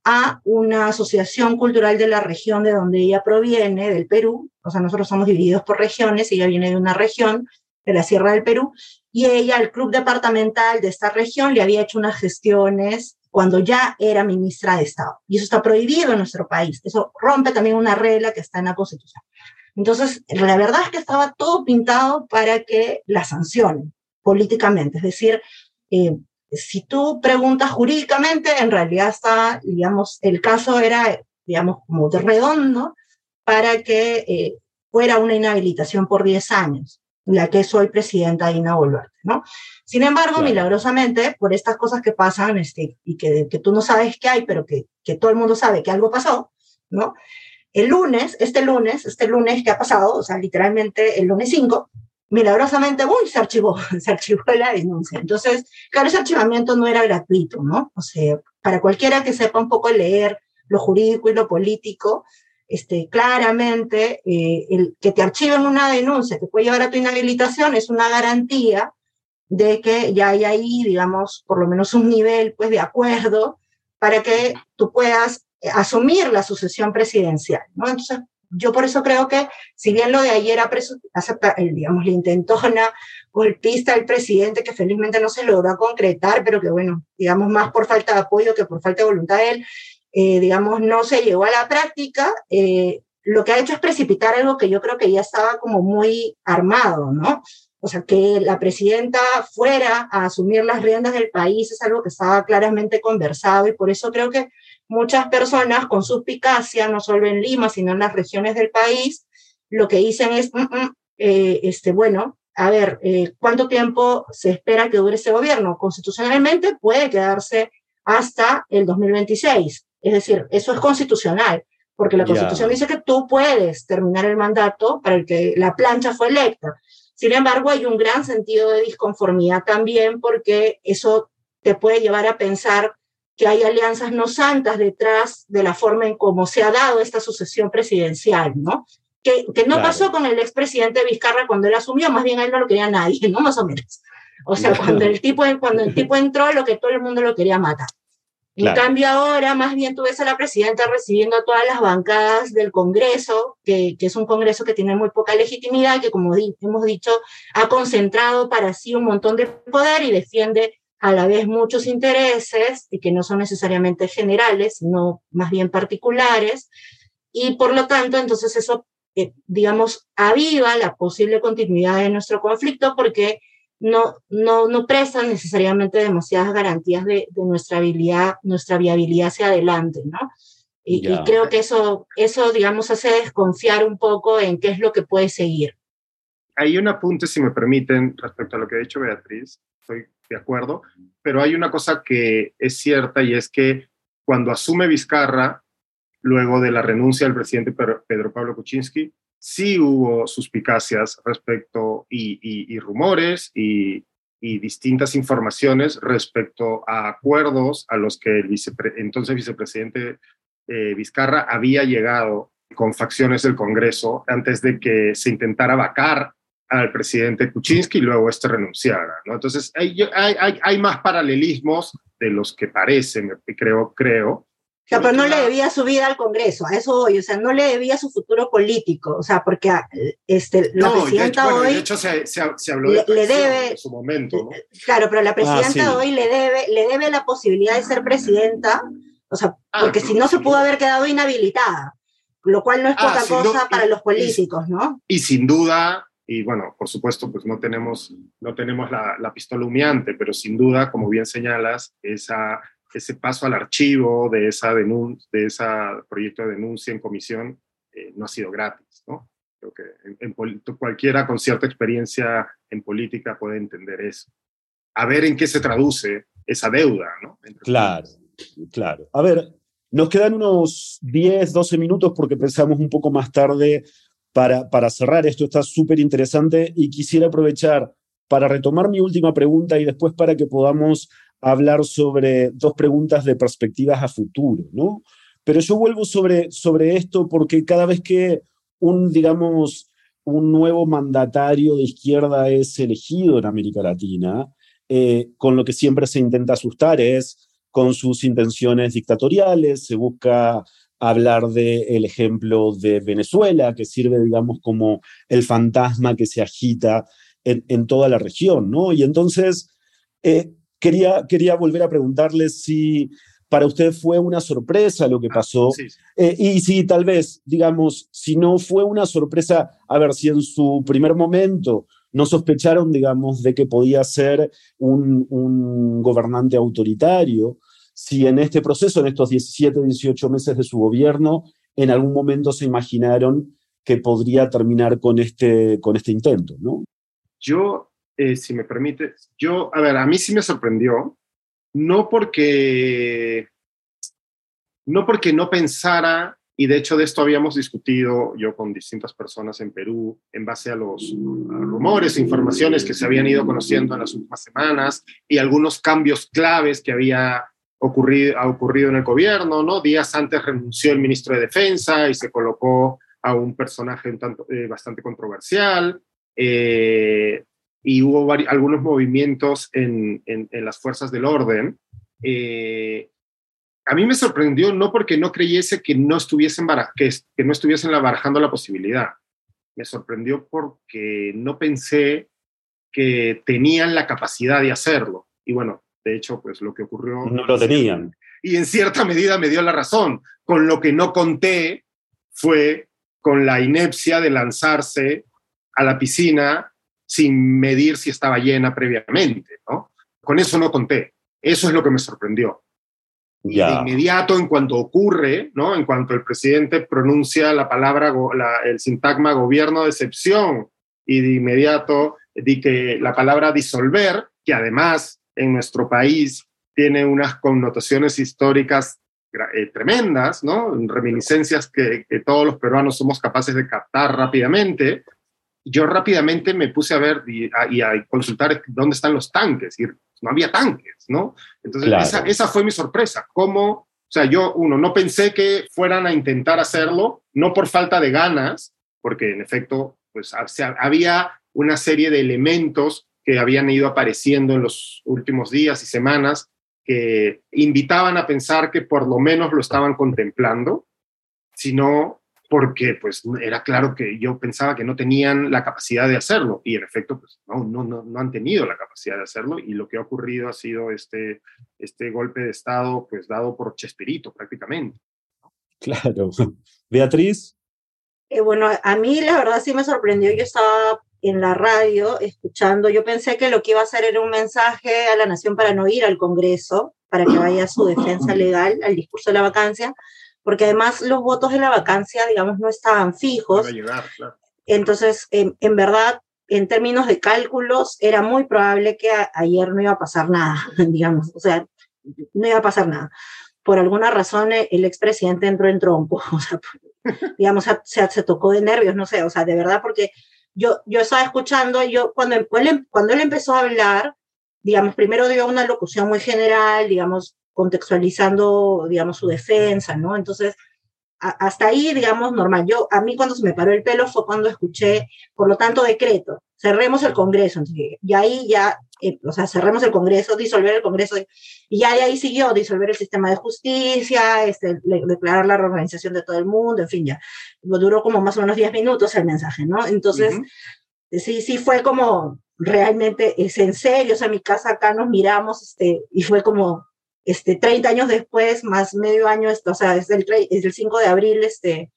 a una asociación cultural de la región de donde ella proviene, del Perú. O sea, nosotros somos divididos por regiones, ella viene de una región, de la Sierra del Perú, y ella, al club departamental de esta región, le había hecho unas gestiones cuando ya era ministra de Estado. Y eso está prohibido en nuestro país. Eso rompe también una regla que está en la Constitución. Entonces, la verdad es que estaba todo pintado para que la sancionen políticamente. Es decir, eh, si tú preguntas jurídicamente, en realidad está, digamos, el caso era, digamos, como de redondo para que eh, fuera una inhabilitación por diez años, la que es hoy presidenta Dina Boluarte, ¿no? Sin embargo, claro, milagrosamente, por estas cosas que pasan, este, y que, que tú no sabes qué hay, pero que, que todo el mundo sabe que algo pasó, ¿no? El lunes, este lunes, este lunes que ha pasado, o sea, literalmente el lunes cinco, milagrosamente, uy, se archivó, se archivó la denuncia. Entonces, claro, ese archivamiento no era gratuito, ¿no? O sea, para cualquiera que sepa un poco leer lo jurídico y lo político, este, claramente, eh, el que te archiven una denuncia que puede llevar a tu inhabilitación es una garantía de que ya hay ahí, digamos, por lo menos un nivel, pues, de acuerdo para que tú puedas asumir la sucesión presidencial, ¿no? Entonces, yo por eso creo que, si bien lo de ayer acepta, digamos, la intentona golpista del presidente, que felizmente no se logró concretar, pero que, bueno, digamos, más por falta de apoyo que por falta de voluntad de él, eh, digamos, no se llegó a la práctica, eh, lo que ha hecho es precipitar algo que yo creo que ya estaba como muy armado, ¿no? O sea, que la presidenta fuera a asumir las riendas del país es algo que estaba claramente conversado, y por eso creo que muchas personas con suspicacia, no solo en Lima, sino en las regiones del país, lo que dicen es, mm, mm, eh, este, bueno, a ver, eh, ¿cuánto tiempo se espera que dure ese gobierno? Constitucionalmente puede quedarse hasta el dos mil veintiséis, es decir, eso es constitucional, porque la Constitución yeah. dice que tú puedes terminar el mandato para el que la plancha fue electa. Sin embargo, hay un gran sentido de disconformidad también, porque eso te puede llevar a pensar que hay alianzas no santas detrás de la forma en cómo se ha dado esta sucesión presidencial, ¿no? Que, que no claro. pasó con el expresidente Vizcarra cuando él asumió, más bien a él no lo quería nadie, ¿no? Más o menos. O sea, cuando el tipo, cuando el tipo entró, lo que todo el mundo lo quería matar. Claro. En cambio ahora, más bien tú ves a la presidenta recibiendo a todas las bancadas del Congreso, que, que es un Congreso que tiene muy poca legitimidad, que como di, hemos dicho, ha concentrado para sí un montón de poder y defiende a la vez muchos intereses, y que no son necesariamente generales, sino más bien particulares, y por lo tanto, entonces eso, eh, digamos, aviva la posible continuidad de nuestro conflicto, porque no, no, no prestan necesariamente demasiadas garantías de, de nuestra habilidad, nuestra viabilidad hacia adelante, ¿no? Y, yeah. y creo que eso, eso, digamos, hace desconfiar un poco en qué es lo que puede seguir. Hay un apunte, si me permiten, respecto a lo que ha dicho Beatriz, estoy de acuerdo, pero hay una cosa que es cierta, y es que cuando asume Vizcarra, luego de la renuncia del presidente Pedro Pablo Kuczynski, sí hubo suspicacias respecto y, y, y rumores y, y distintas informaciones respecto a acuerdos a los que el vicepre, entonces vicepresidente eh, Vizcarra había llegado con facciones del Congreso antes de que se intentara vacar al presidente Kuczynski y luego este renunciara, ¿no? Entonces hay, hay, hay, hay más paralelismos de los que parecen, creo, creo. O sea, pero no le debía su vida al Congreso, a eso voy, o sea, no le debía su futuro político, o sea, porque este, la no, presidenta de hecho, hoy... Bueno, de hecho, se, se, se habló de le, le debe, en su momento, ¿no? Claro, pero la presidenta ah, sí. hoy le debe, le debe la posibilidad de ser presidenta, o sea, ah, porque no, si no se pudo haber quedado inhabilitada, lo cual no es poca ah, cosa no, para y, los políticos, y, ¿no? Y sin duda... Y bueno, por supuesto, pues no tenemos, no tenemos la, la pistola humeante, pero sin duda, como bien señalas, esa, ese paso al archivo de ese de esa proyecto de denuncia en comisión eh, no ha sido gratis, ¿no? Creo que en, en, cualquiera con cierta experiencia en política puede entender eso. A ver en qué se traduce esa deuda, ¿no? Entre claro, todos. Claro. A ver, nos quedan unos diez, doce minutos porque pensamos un poco más tarde Para, para cerrar. Esto está súper interesante y quisiera aprovechar para retomar mi última pregunta y después para que podamos hablar sobre dos preguntas de perspectivas a futuro, ¿no? Pero yo vuelvo sobre, sobre esto porque cada vez que un, digamos, un nuevo mandatario de izquierda es elegido en América Latina, eh, con lo que siempre se intenta asustar es con sus intenciones dictatoriales, se busca hablar del ejemplo de Venezuela, que sirve, digamos, como el fantasma que se agita en, en toda la región, ¿no? Y entonces eh, quería, quería volver a preguntarle si para usted fue una sorpresa lo que pasó, sí, sí. Eh, y si tal vez, digamos, si no fue una sorpresa, a ver, si en su primer momento no sospecharon, digamos, de que podía ser un, un gobernante autoritario, si en este proceso, en estos diecisiete, dieciocho meses de su gobierno, en algún momento se imaginaron que podría terminar con este, con este intento, ¿no? Yo, eh, si me permite, yo, a ver, a mí sí me sorprendió, no porque, no porque no pensara, y de hecho de esto habíamos discutido yo con distintas personas en Perú, en base a los a rumores, informaciones que se habían ido conociendo en las últimas semanas, y algunos cambios claves que había ocurrido, ha ocurrido en el gobierno, ¿no? Días antes renunció el ministro de Defensa y se colocó a un personaje un tanto, eh, bastante controversial, eh, y hubo varios, algunos movimientos en, en, en las fuerzas del orden. Eh, a mí me sorprendió no porque no creyese que no estuviesen, bara- que, que no estuviesen barajando la posibilidad. Me sorprendió porque no pensé que tenían la capacidad de hacerlo. Y bueno, de hecho, pues lo que ocurrió... No lo tenían. Y en cierta medida me dio la razón. Con lo que no conté fue con la inepcia de lanzarse a la piscina sin medir si estaba llena previamente, ¿no? Con eso no conté. Eso es lo que me sorprendió. Y Ya. de inmediato, en cuanto ocurre, ¿no? En cuanto el presidente pronuncia la palabra, la, el sintagma gobierno de excepción, y de inmediato di que la palabra disolver, que además en nuestro país tiene unas connotaciones históricas eh, tremendas, ¿no? Reminiscencias que, que todos los peruanos somos capaces de captar rápidamente. Yo rápidamente me puse a ver y a, y a consultar dónde están los tanques, y no había tanques, ¿no? Entonces, Claro. esa, esa fue mi sorpresa. ¿Cómo? O sea, yo, uno, no pensé que fueran a intentar hacerlo, no por falta de ganas, porque en efecto, pues o sea, había una serie de elementos que habían ido apareciendo en los últimos días y semanas que invitaban a pensar que por lo menos lo estaban contemplando, sino porque pues era claro que yo pensaba que no tenían la capacidad de hacerlo, y en efecto pues no, no, no, no han tenido la capacidad de hacerlo, y lo que ha ocurrido ha sido este, este golpe de Estado pues dado por Chespirito prácticamente. Claro. Beatriz. Eh, bueno, a mí la verdad sí me sorprendió. Yo estaba en la radio escuchando, yo pensé que lo que iba a hacer era un mensaje a la nación para no ir al Congreso, para que vaya a su defensa legal, al discurso de la vacancia, porque además los votos de la vacancia, digamos, no estaban fijos. Llegar, claro. Entonces, en, en verdad, en términos de cálculos, era muy probable que a, ayer no iba a pasar nada, digamos, o sea, no iba a pasar nada. Por alguna razón, el expresidente entró en trompo, o sea, digamos, se, se tocó de nervios, no sé, o sea, de verdad, porque yo, yo estaba escuchando, yo cuando él, cuando él empezó a hablar, digamos, primero dio una locución muy general, digamos, contextualizando, digamos, su defensa, ¿no? Entonces, a, hasta ahí, digamos, normal. Yo, a mí cuando se me paró el pelo fue cuando escuché, por lo tanto, decreto, cerremos el Congreso. Entonces, y ahí ya, eh, o sea, cerremos el Congreso, disolver el Congreso, y ya de ahí siguió disolver el sistema de justicia, este, le, declarar la reorganización de todo el mundo, en fin, ya. Duró como más o menos diez minutos el mensaje, ¿no? Entonces, uh-huh. sí, sí fue como, realmente, es en serio, o sea, mi casa acá nos miramos, este, y fue como, este, treinta años después, más medio año, esto, o sea, es el, es el cinco de abril, este,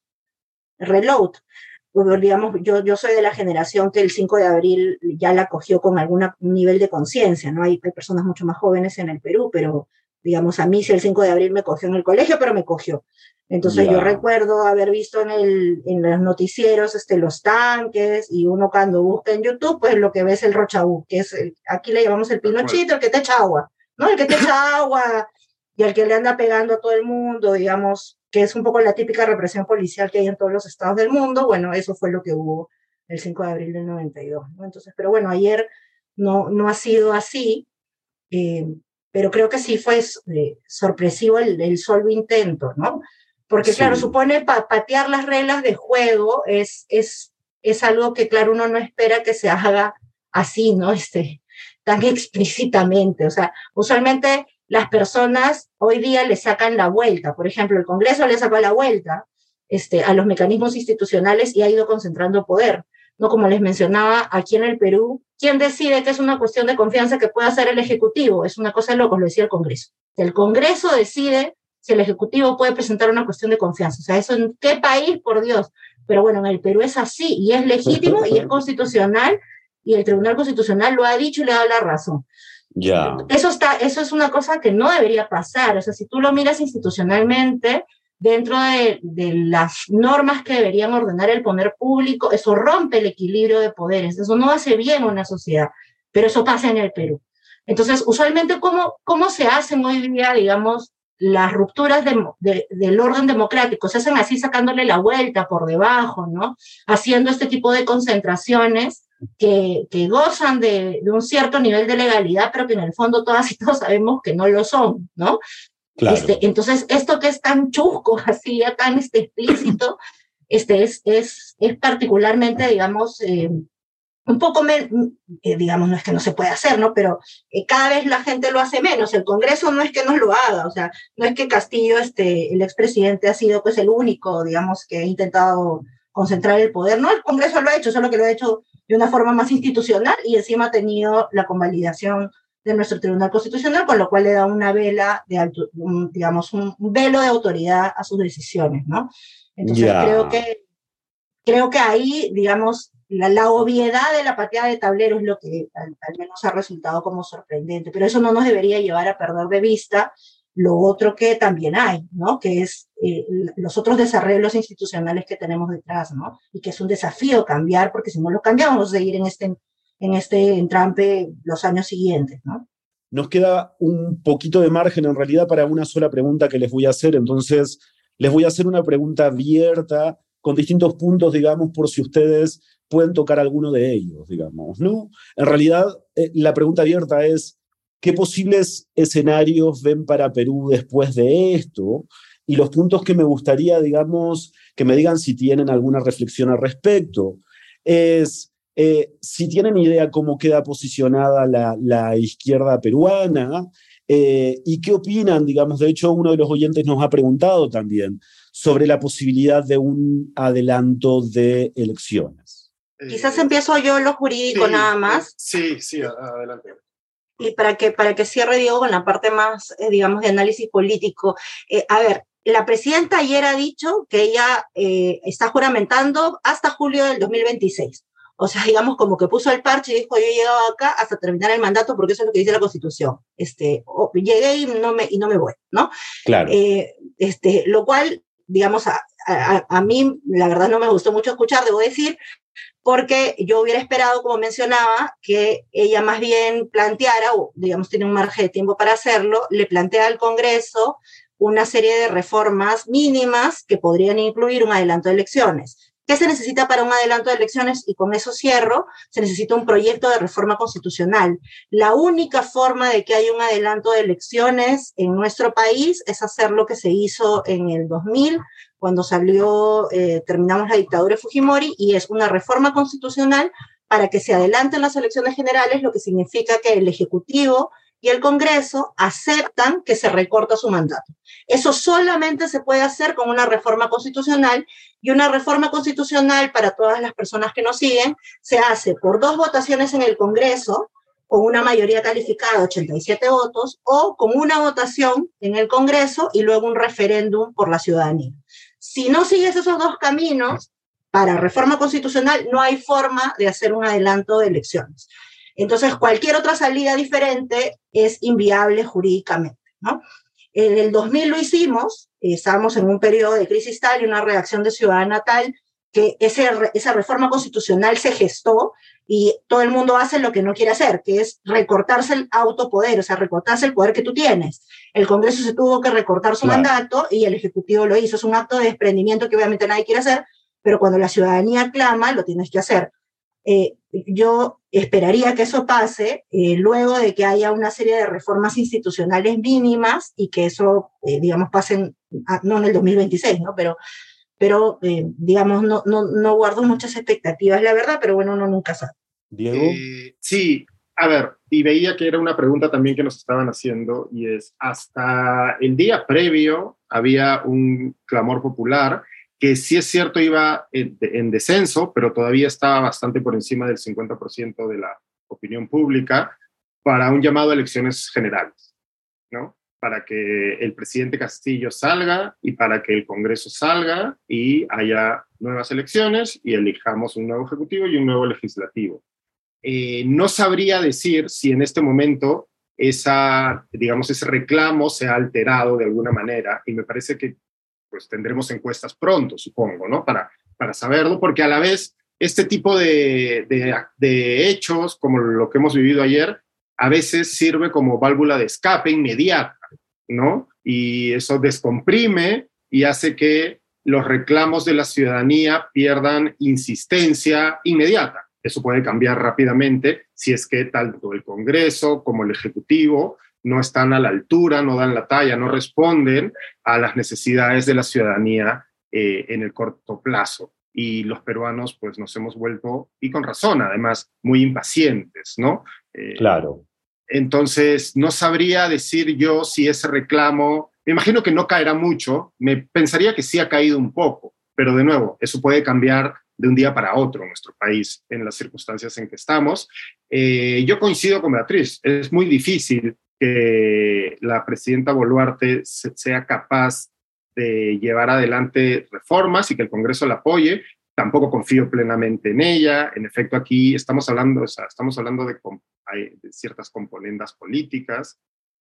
reload. Pues, digamos, yo, yo soy de la generación que el cinco de abril ya la cogió con algún nivel de conciencia, ¿no? Hay, hay personas mucho más jóvenes en el Perú, pero, digamos, a mí sí el cinco de abril me cogió en el colegio, pero me cogió. Entonces yeah. yo recuerdo haber visto en, el, en los noticieros este, los tanques, y uno cuando busca en YouTube, pues lo que ve es el Rochabú, que es, el, aquí le llamamos el pinochito, el que te echa agua, ¿no? El que te echa agua y el que le anda pegando a todo el mundo, digamos, que es un poco la típica represión policial que hay en todos los estados del mundo. Bueno, eso fue lo que hubo el cinco de abril del noventa y dos, ¿no? Entonces, pero bueno, ayer no, no ha sido así, eh, pero creo que sí fue eh, sorpresivo el, el solo intento, ¿no? Porque, sí. claro, supone pa patear las reglas de juego es, es, es algo que, claro, uno no espera que se haga así, ¿no? Este, tan explícitamente. O sea, usualmente las personas hoy día le sacan la vuelta. Por ejemplo, el Congreso le sacó la vuelta este, a los mecanismos institucionales y ha ido concentrando poder. ¿No? Como les mencionaba, aquí en el Perú, ¿quién decide que es una cuestión de confianza que pueda hacer el Ejecutivo? Es una cosa de locos, lo decía el Congreso. El Congreso decide si el Ejecutivo puede presentar una cuestión de confianza. O sea, ¿eso en qué país, por Dios? Pero bueno, en el Perú es así, y es legítimo, y es constitucional, y el Tribunal Constitucional lo ha dicho y le ha dado la razón. Ya. Eso, está, eso es una cosa que no debería pasar. O sea, si tú lo miras institucionalmente, dentro de, de las normas que deberían ordenar el poder público, eso rompe el equilibrio de poderes, eso no hace bien a una sociedad, pero eso pasa en el Perú. Entonces, usualmente, ¿cómo, cómo se hacen hoy día, digamos, las rupturas de, de, del orden democrático? Se hacen así, sacándole la vuelta por debajo, ¿no? Haciendo este tipo de concentraciones que, que gozan de, de un cierto nivel de legalidad, pero que en el fondo todas y todos sabemos que no lo son, ¿no? Claro. Este, entonces, esto que es tan chusco, así, ya tan este, explícito, este, es, es, es particularmente, digamos, eh, un poco, me, eh, digamos, no es que no se puede hacer, ¿no? Pero eh, cada vez la gente lo hace menos. El Congreso no es que no lo haga, o sea, no es que Castillo, este, el expresidente, ha sido pues el único, digamos, que ha intentado concentrar el poder. No, el Congreso lo ha hecho, solo que lo ha hecho de una forma más institucional y encima ha tenido la convalidación de nuestro Tribunal Constitucional, con lo cual le da una vela de alto, un, digamos, un velo de autoridad a sus decisiones, ¿no? Entonces yeah. creo que creo que ahí, digamos, la, la obviedad de la pateada de tablero es lo que al, al menos ha resultado como sorprendente, pero eso no nos debería llevar a perder de vista lo otro que también hay, ¿no? Que es eh, los otros desarrollos institucionales que tenemos detrás, ¿no? Y que es un desafío cambiar, porque si no lo cambiamos, vamos a seguir en este en este entrampe los años siguientes, ¿no? Nos queda un poquito de margen en realidad para una sola pregunta que les voy a hacer, entonces les voy a hacer una pregunta abierta con distintos puntos, digamos, por si ustedes pueden tocar alguno de ellos, digamos, ¿no? En realidad, eh, la pregunta abierta es, ¿qué posibles escenarios ven para Perú después de esto? Y los puntos que me gustaría, digamos, que me digan si tienen alguna reflexión al respecto, es... Eh, si tienen idea cómo queda posicionada la, la izquierda peruana eh, y qué opinan, digamos, de hecho uno de los oyentes nos ha preguntado también sobre la posibilidad de un adelanto de elecciones. Quizás empiezo yo lo jurídico sí, nada más. Sí, sí, adelante. Y para que, para que cierre, Diego, con la parte más, eh, digamos, de análisis político. Eh, a ver, la presidenta ayer ha dicho que ella eh, está juramentando hasta julio del dos mil veintiséis. O sea, digamos, como que puso el parche y dijo, yo he llegado acá hasta terminar el mandato porque eso es lo que dice la Constitución. Este, oh, llegué y no, me, y no me voy, ¿no? Claro. Eh, este, lo cual, digamos, a, a, a mí, la verdad, no me gustó mucho escuchar, debo decir, porque yo hubiera esperado, como mencionaba, que ella más bien planteara, o digamos, tiene un margen de tiempo para hacerlo, le plantea al Congreso una serie de reformas mínimas que podrían incluir un adelanto de elecciones. ¿Qué se necesita para un adelanto de elecciones? Y con eso cierro, se necesita un proyecto de reforma constitucional. La única forma de que haya un adelanto de elecciones en nuestro país es hacer lo que se hizo en el dos mil, cuando salió, eh, terminamos la dictadura de Fujimori, y es una reforma constitucional para que se adelanten las elecciones generales, lo que significa que el Ejecutivo y el Congreso aceptan que se recorta su mandato. Eso solamente se puede hacer con una reforma constitucional, y una reforma constitucional, para todas las personas que nos siguen, se hace por dos votaciones en el Congreso, con una mayoría calificada de ochenta y siete votos, o con una votación en el Congreso y luego un referéndum por la ciudadanía. Si no sigues esos dos caminos, para reforma constitucional no hay forma de hacer un adelanto de elecciones. Entonces, cualquier otra salida diferente es inviable jurídicamente, ¿no? En el dos mil lo hicimos, estábamos en un periodo de crisis tal y una reacción de ciudadana tal que ese, esa reforma constitucional se gestó y todo el mundo hace lo que no quiere hacer, que es recortarse el autopoder, o sea, recortarse el poder que tú tienes. El Congreso se tuvo que recortar su claro. mandato y el Ejecutivo lo hizo. Es un acto de desprendimiento que obviamente nadie quiere hacer, pero cuando la ciudadanía clama, lo tienes que hacer. Eh, yo esperaría que eso pase eh, luego de que haya una serie de reformas institucionales mínimas y que eso, eh, digamos, pasen, a, no en el dos mil veintiséis, ¿no? Pero, pero eh, digamos, no, no, no guardo muchas expectativas, la verdad, pero bueno, uno nunca sabe. Diego. Eh, sí, a ver, y veía que era una pregunta también que nos estaban haciendo, y es, hasta el día previo había un clamor popular que sí es cierto iba en, en descenso, pero todavía estaba bastante por encima del cincuenta por ciento de la opinión pública para un llamado a elecciones generales, ¿no? Para que el presidente Castillo salga y para que el Congreso salga y haya nuevas elecciones y elijamos un nuevo ejecutivo y un nuevo legislativo. Eh, no sabría decir si en este momento esa, digamos, ese reclamo se ha alterado de alguna manera, y me parece que pues, tendremos encuestas pronto, supongo, ¿no? Para, para saberlo, porque a la vez este tipo de, de, de hechos, como lo que hemos vivido ayer, a veces sirve como válvula de escape inmediata, ¿no? Y eso descomprime y hace que los reclamos de la ciudadanía pierdan insistencia inmediata. Eso puede cambiar rápidamente si es que tanto el Congreso como el Ejecutivo no están a la altura, no dan la talla, no responden a las necesidades de la ciudadanía eh, en el corto plazo. Y los peruanos pues nos hemos vuelto, y con razón además, muy impacientes, ¿no? Eh, claro. Entonces, no sabría decir yo si ese reclamo, me imagino que no caerá mucho, me pensaría que sí ha caído un poco, pero de nuevo, eso puede cambiar de un día para otro en nuestro país, en las circunstancias en que estamos. Eh, yo coincido con Beatriz, es muy difícil que la presidenta Boluarte se, sea capaz de llevar adelante reformas y que el Congreso la apoye. Tampoco confío plenamente en ella. En efecto, aquí estamos hablando, o sea, estamos hablando de, de ciertas componendas políticas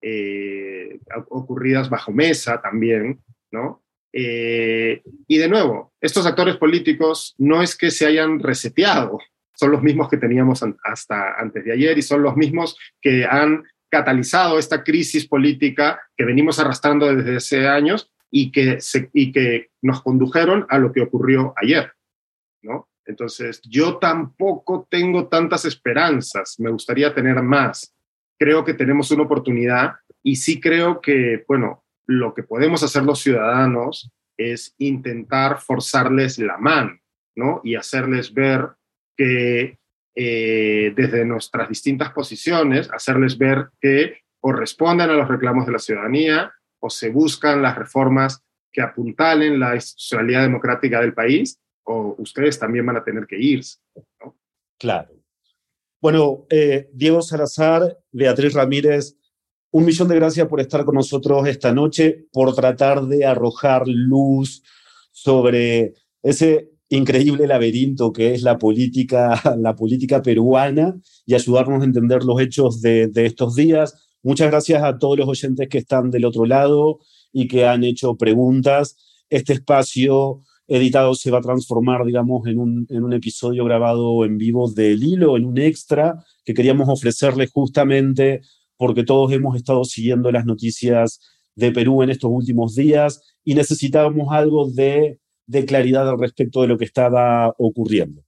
eh, ocurridas bajo mesa también, ¿no? Eh, y de nuevo, estos actores políticos no es que se hayan reseteado, son los mismos que teníamos an- hasta antes de ayer y son los mismos que han catalizado esta crisis política que venimos arrastrando desde hace años y que, se, y que nos condujeron a lo que ocurrió ayer, ¿no? Entonces, yo tampoco tengo tantas esperanzas, me gustaría tener más. Creo que tenemos una oportunidad y sí creo que, bueno, lo que podemos hacer los ciudadanos es intentar forzarles la mano, ¿no? Y hacerles ver que eh, desde nuestras distintas posiciones, hacerles ver que o responden a los reclamos de la ciudadanía o se buscan las reformas que apuntalen la institucionalidad democrática del país, o ustedes también van a tener que irse, ¿no? Claro. Bueno, eh, Diego Salazar, Beatriz Ramírez, un millón de gracias por estar con nosotros esta noche, por tratar de arrojar luz sobre ese increíble laberinto que es la política, la política peruana y ayudarnos a entender los hechos de, de estos días. Muchas gracias a todos los oyentes que están del otro lado y que han hecho preguntas. Este espacio editado se va a transformar, digamos, en un, en un episodio grabado en vivo del Hilo, en un extra que queríamos ofrecerles justamente porque todos hemos estado siguiendo las noticias de Perú en estos últimos días y necesitábamos algo de, de claridad al respecto de lo que estaba ocurriendo.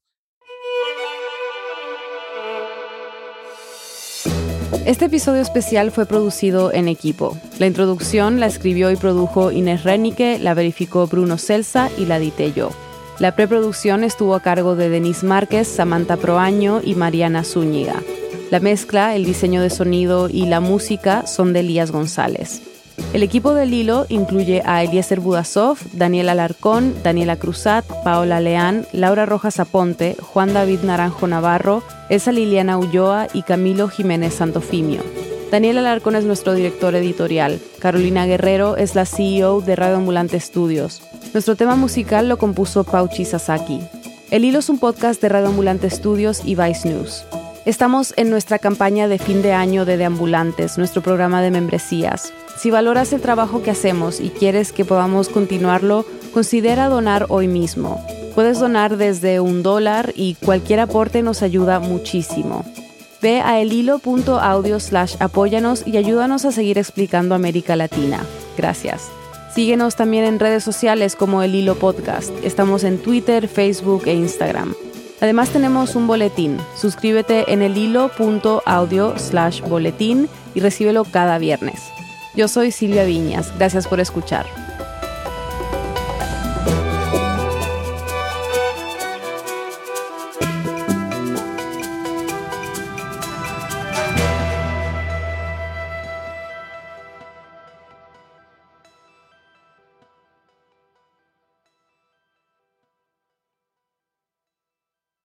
Este episodio especial fue producido en equipo. La introducción la escribió y produjo Inés Renique, la verificó Bruno Celsa y la edité yo. La preproducción estuvo a cargo de Denise Márquez, Samantha Proaño y Mariana Zúñiga. La mezcla, el diseño de sonido y la música son de Elías González. El equipo del Hilo incluye a Eliezer Budasov, Daniel Alarcón, Daniela Cruzat, Paola Leán, Laura Rojas Aponte, Juan David Naranjo Navarro, Elsa Liliana Ulloa y Camilo Jiménez Santofimio. Daniel Alarcón es nuestro director editorial. Carolina Guerrero es la C E O de Radio Ambulante Studios. Nuestro tema musical lo compuso Pauchi Sasaki. El Hilo es un podcast de Radio Ambulante Studios y Vice News. Estamos en nuestra campaña de fin de año de Deambulantes, nuestro programa de membresías. Si valoras el trabajo que hacemos y quieres que podamos continuarlo, considera donar hoy mismo. Puedes donar desde un dólar y cualquier aporte nos ayuda muchísimo. Ve a elhilo punto audio slash apóyanos y ayúdanos a seguir explicando América Latina. Gracias. Síguenos también en redes sociales como El Hilo Podcast. Estamos en Twitter, Facebook e Instagram. Además tenemos un boletín. Suscríbete en elhilo punto audio slash boletín y recíbelo cada viernes. Yo soy Silvia Viñas. Gracias por escuchar.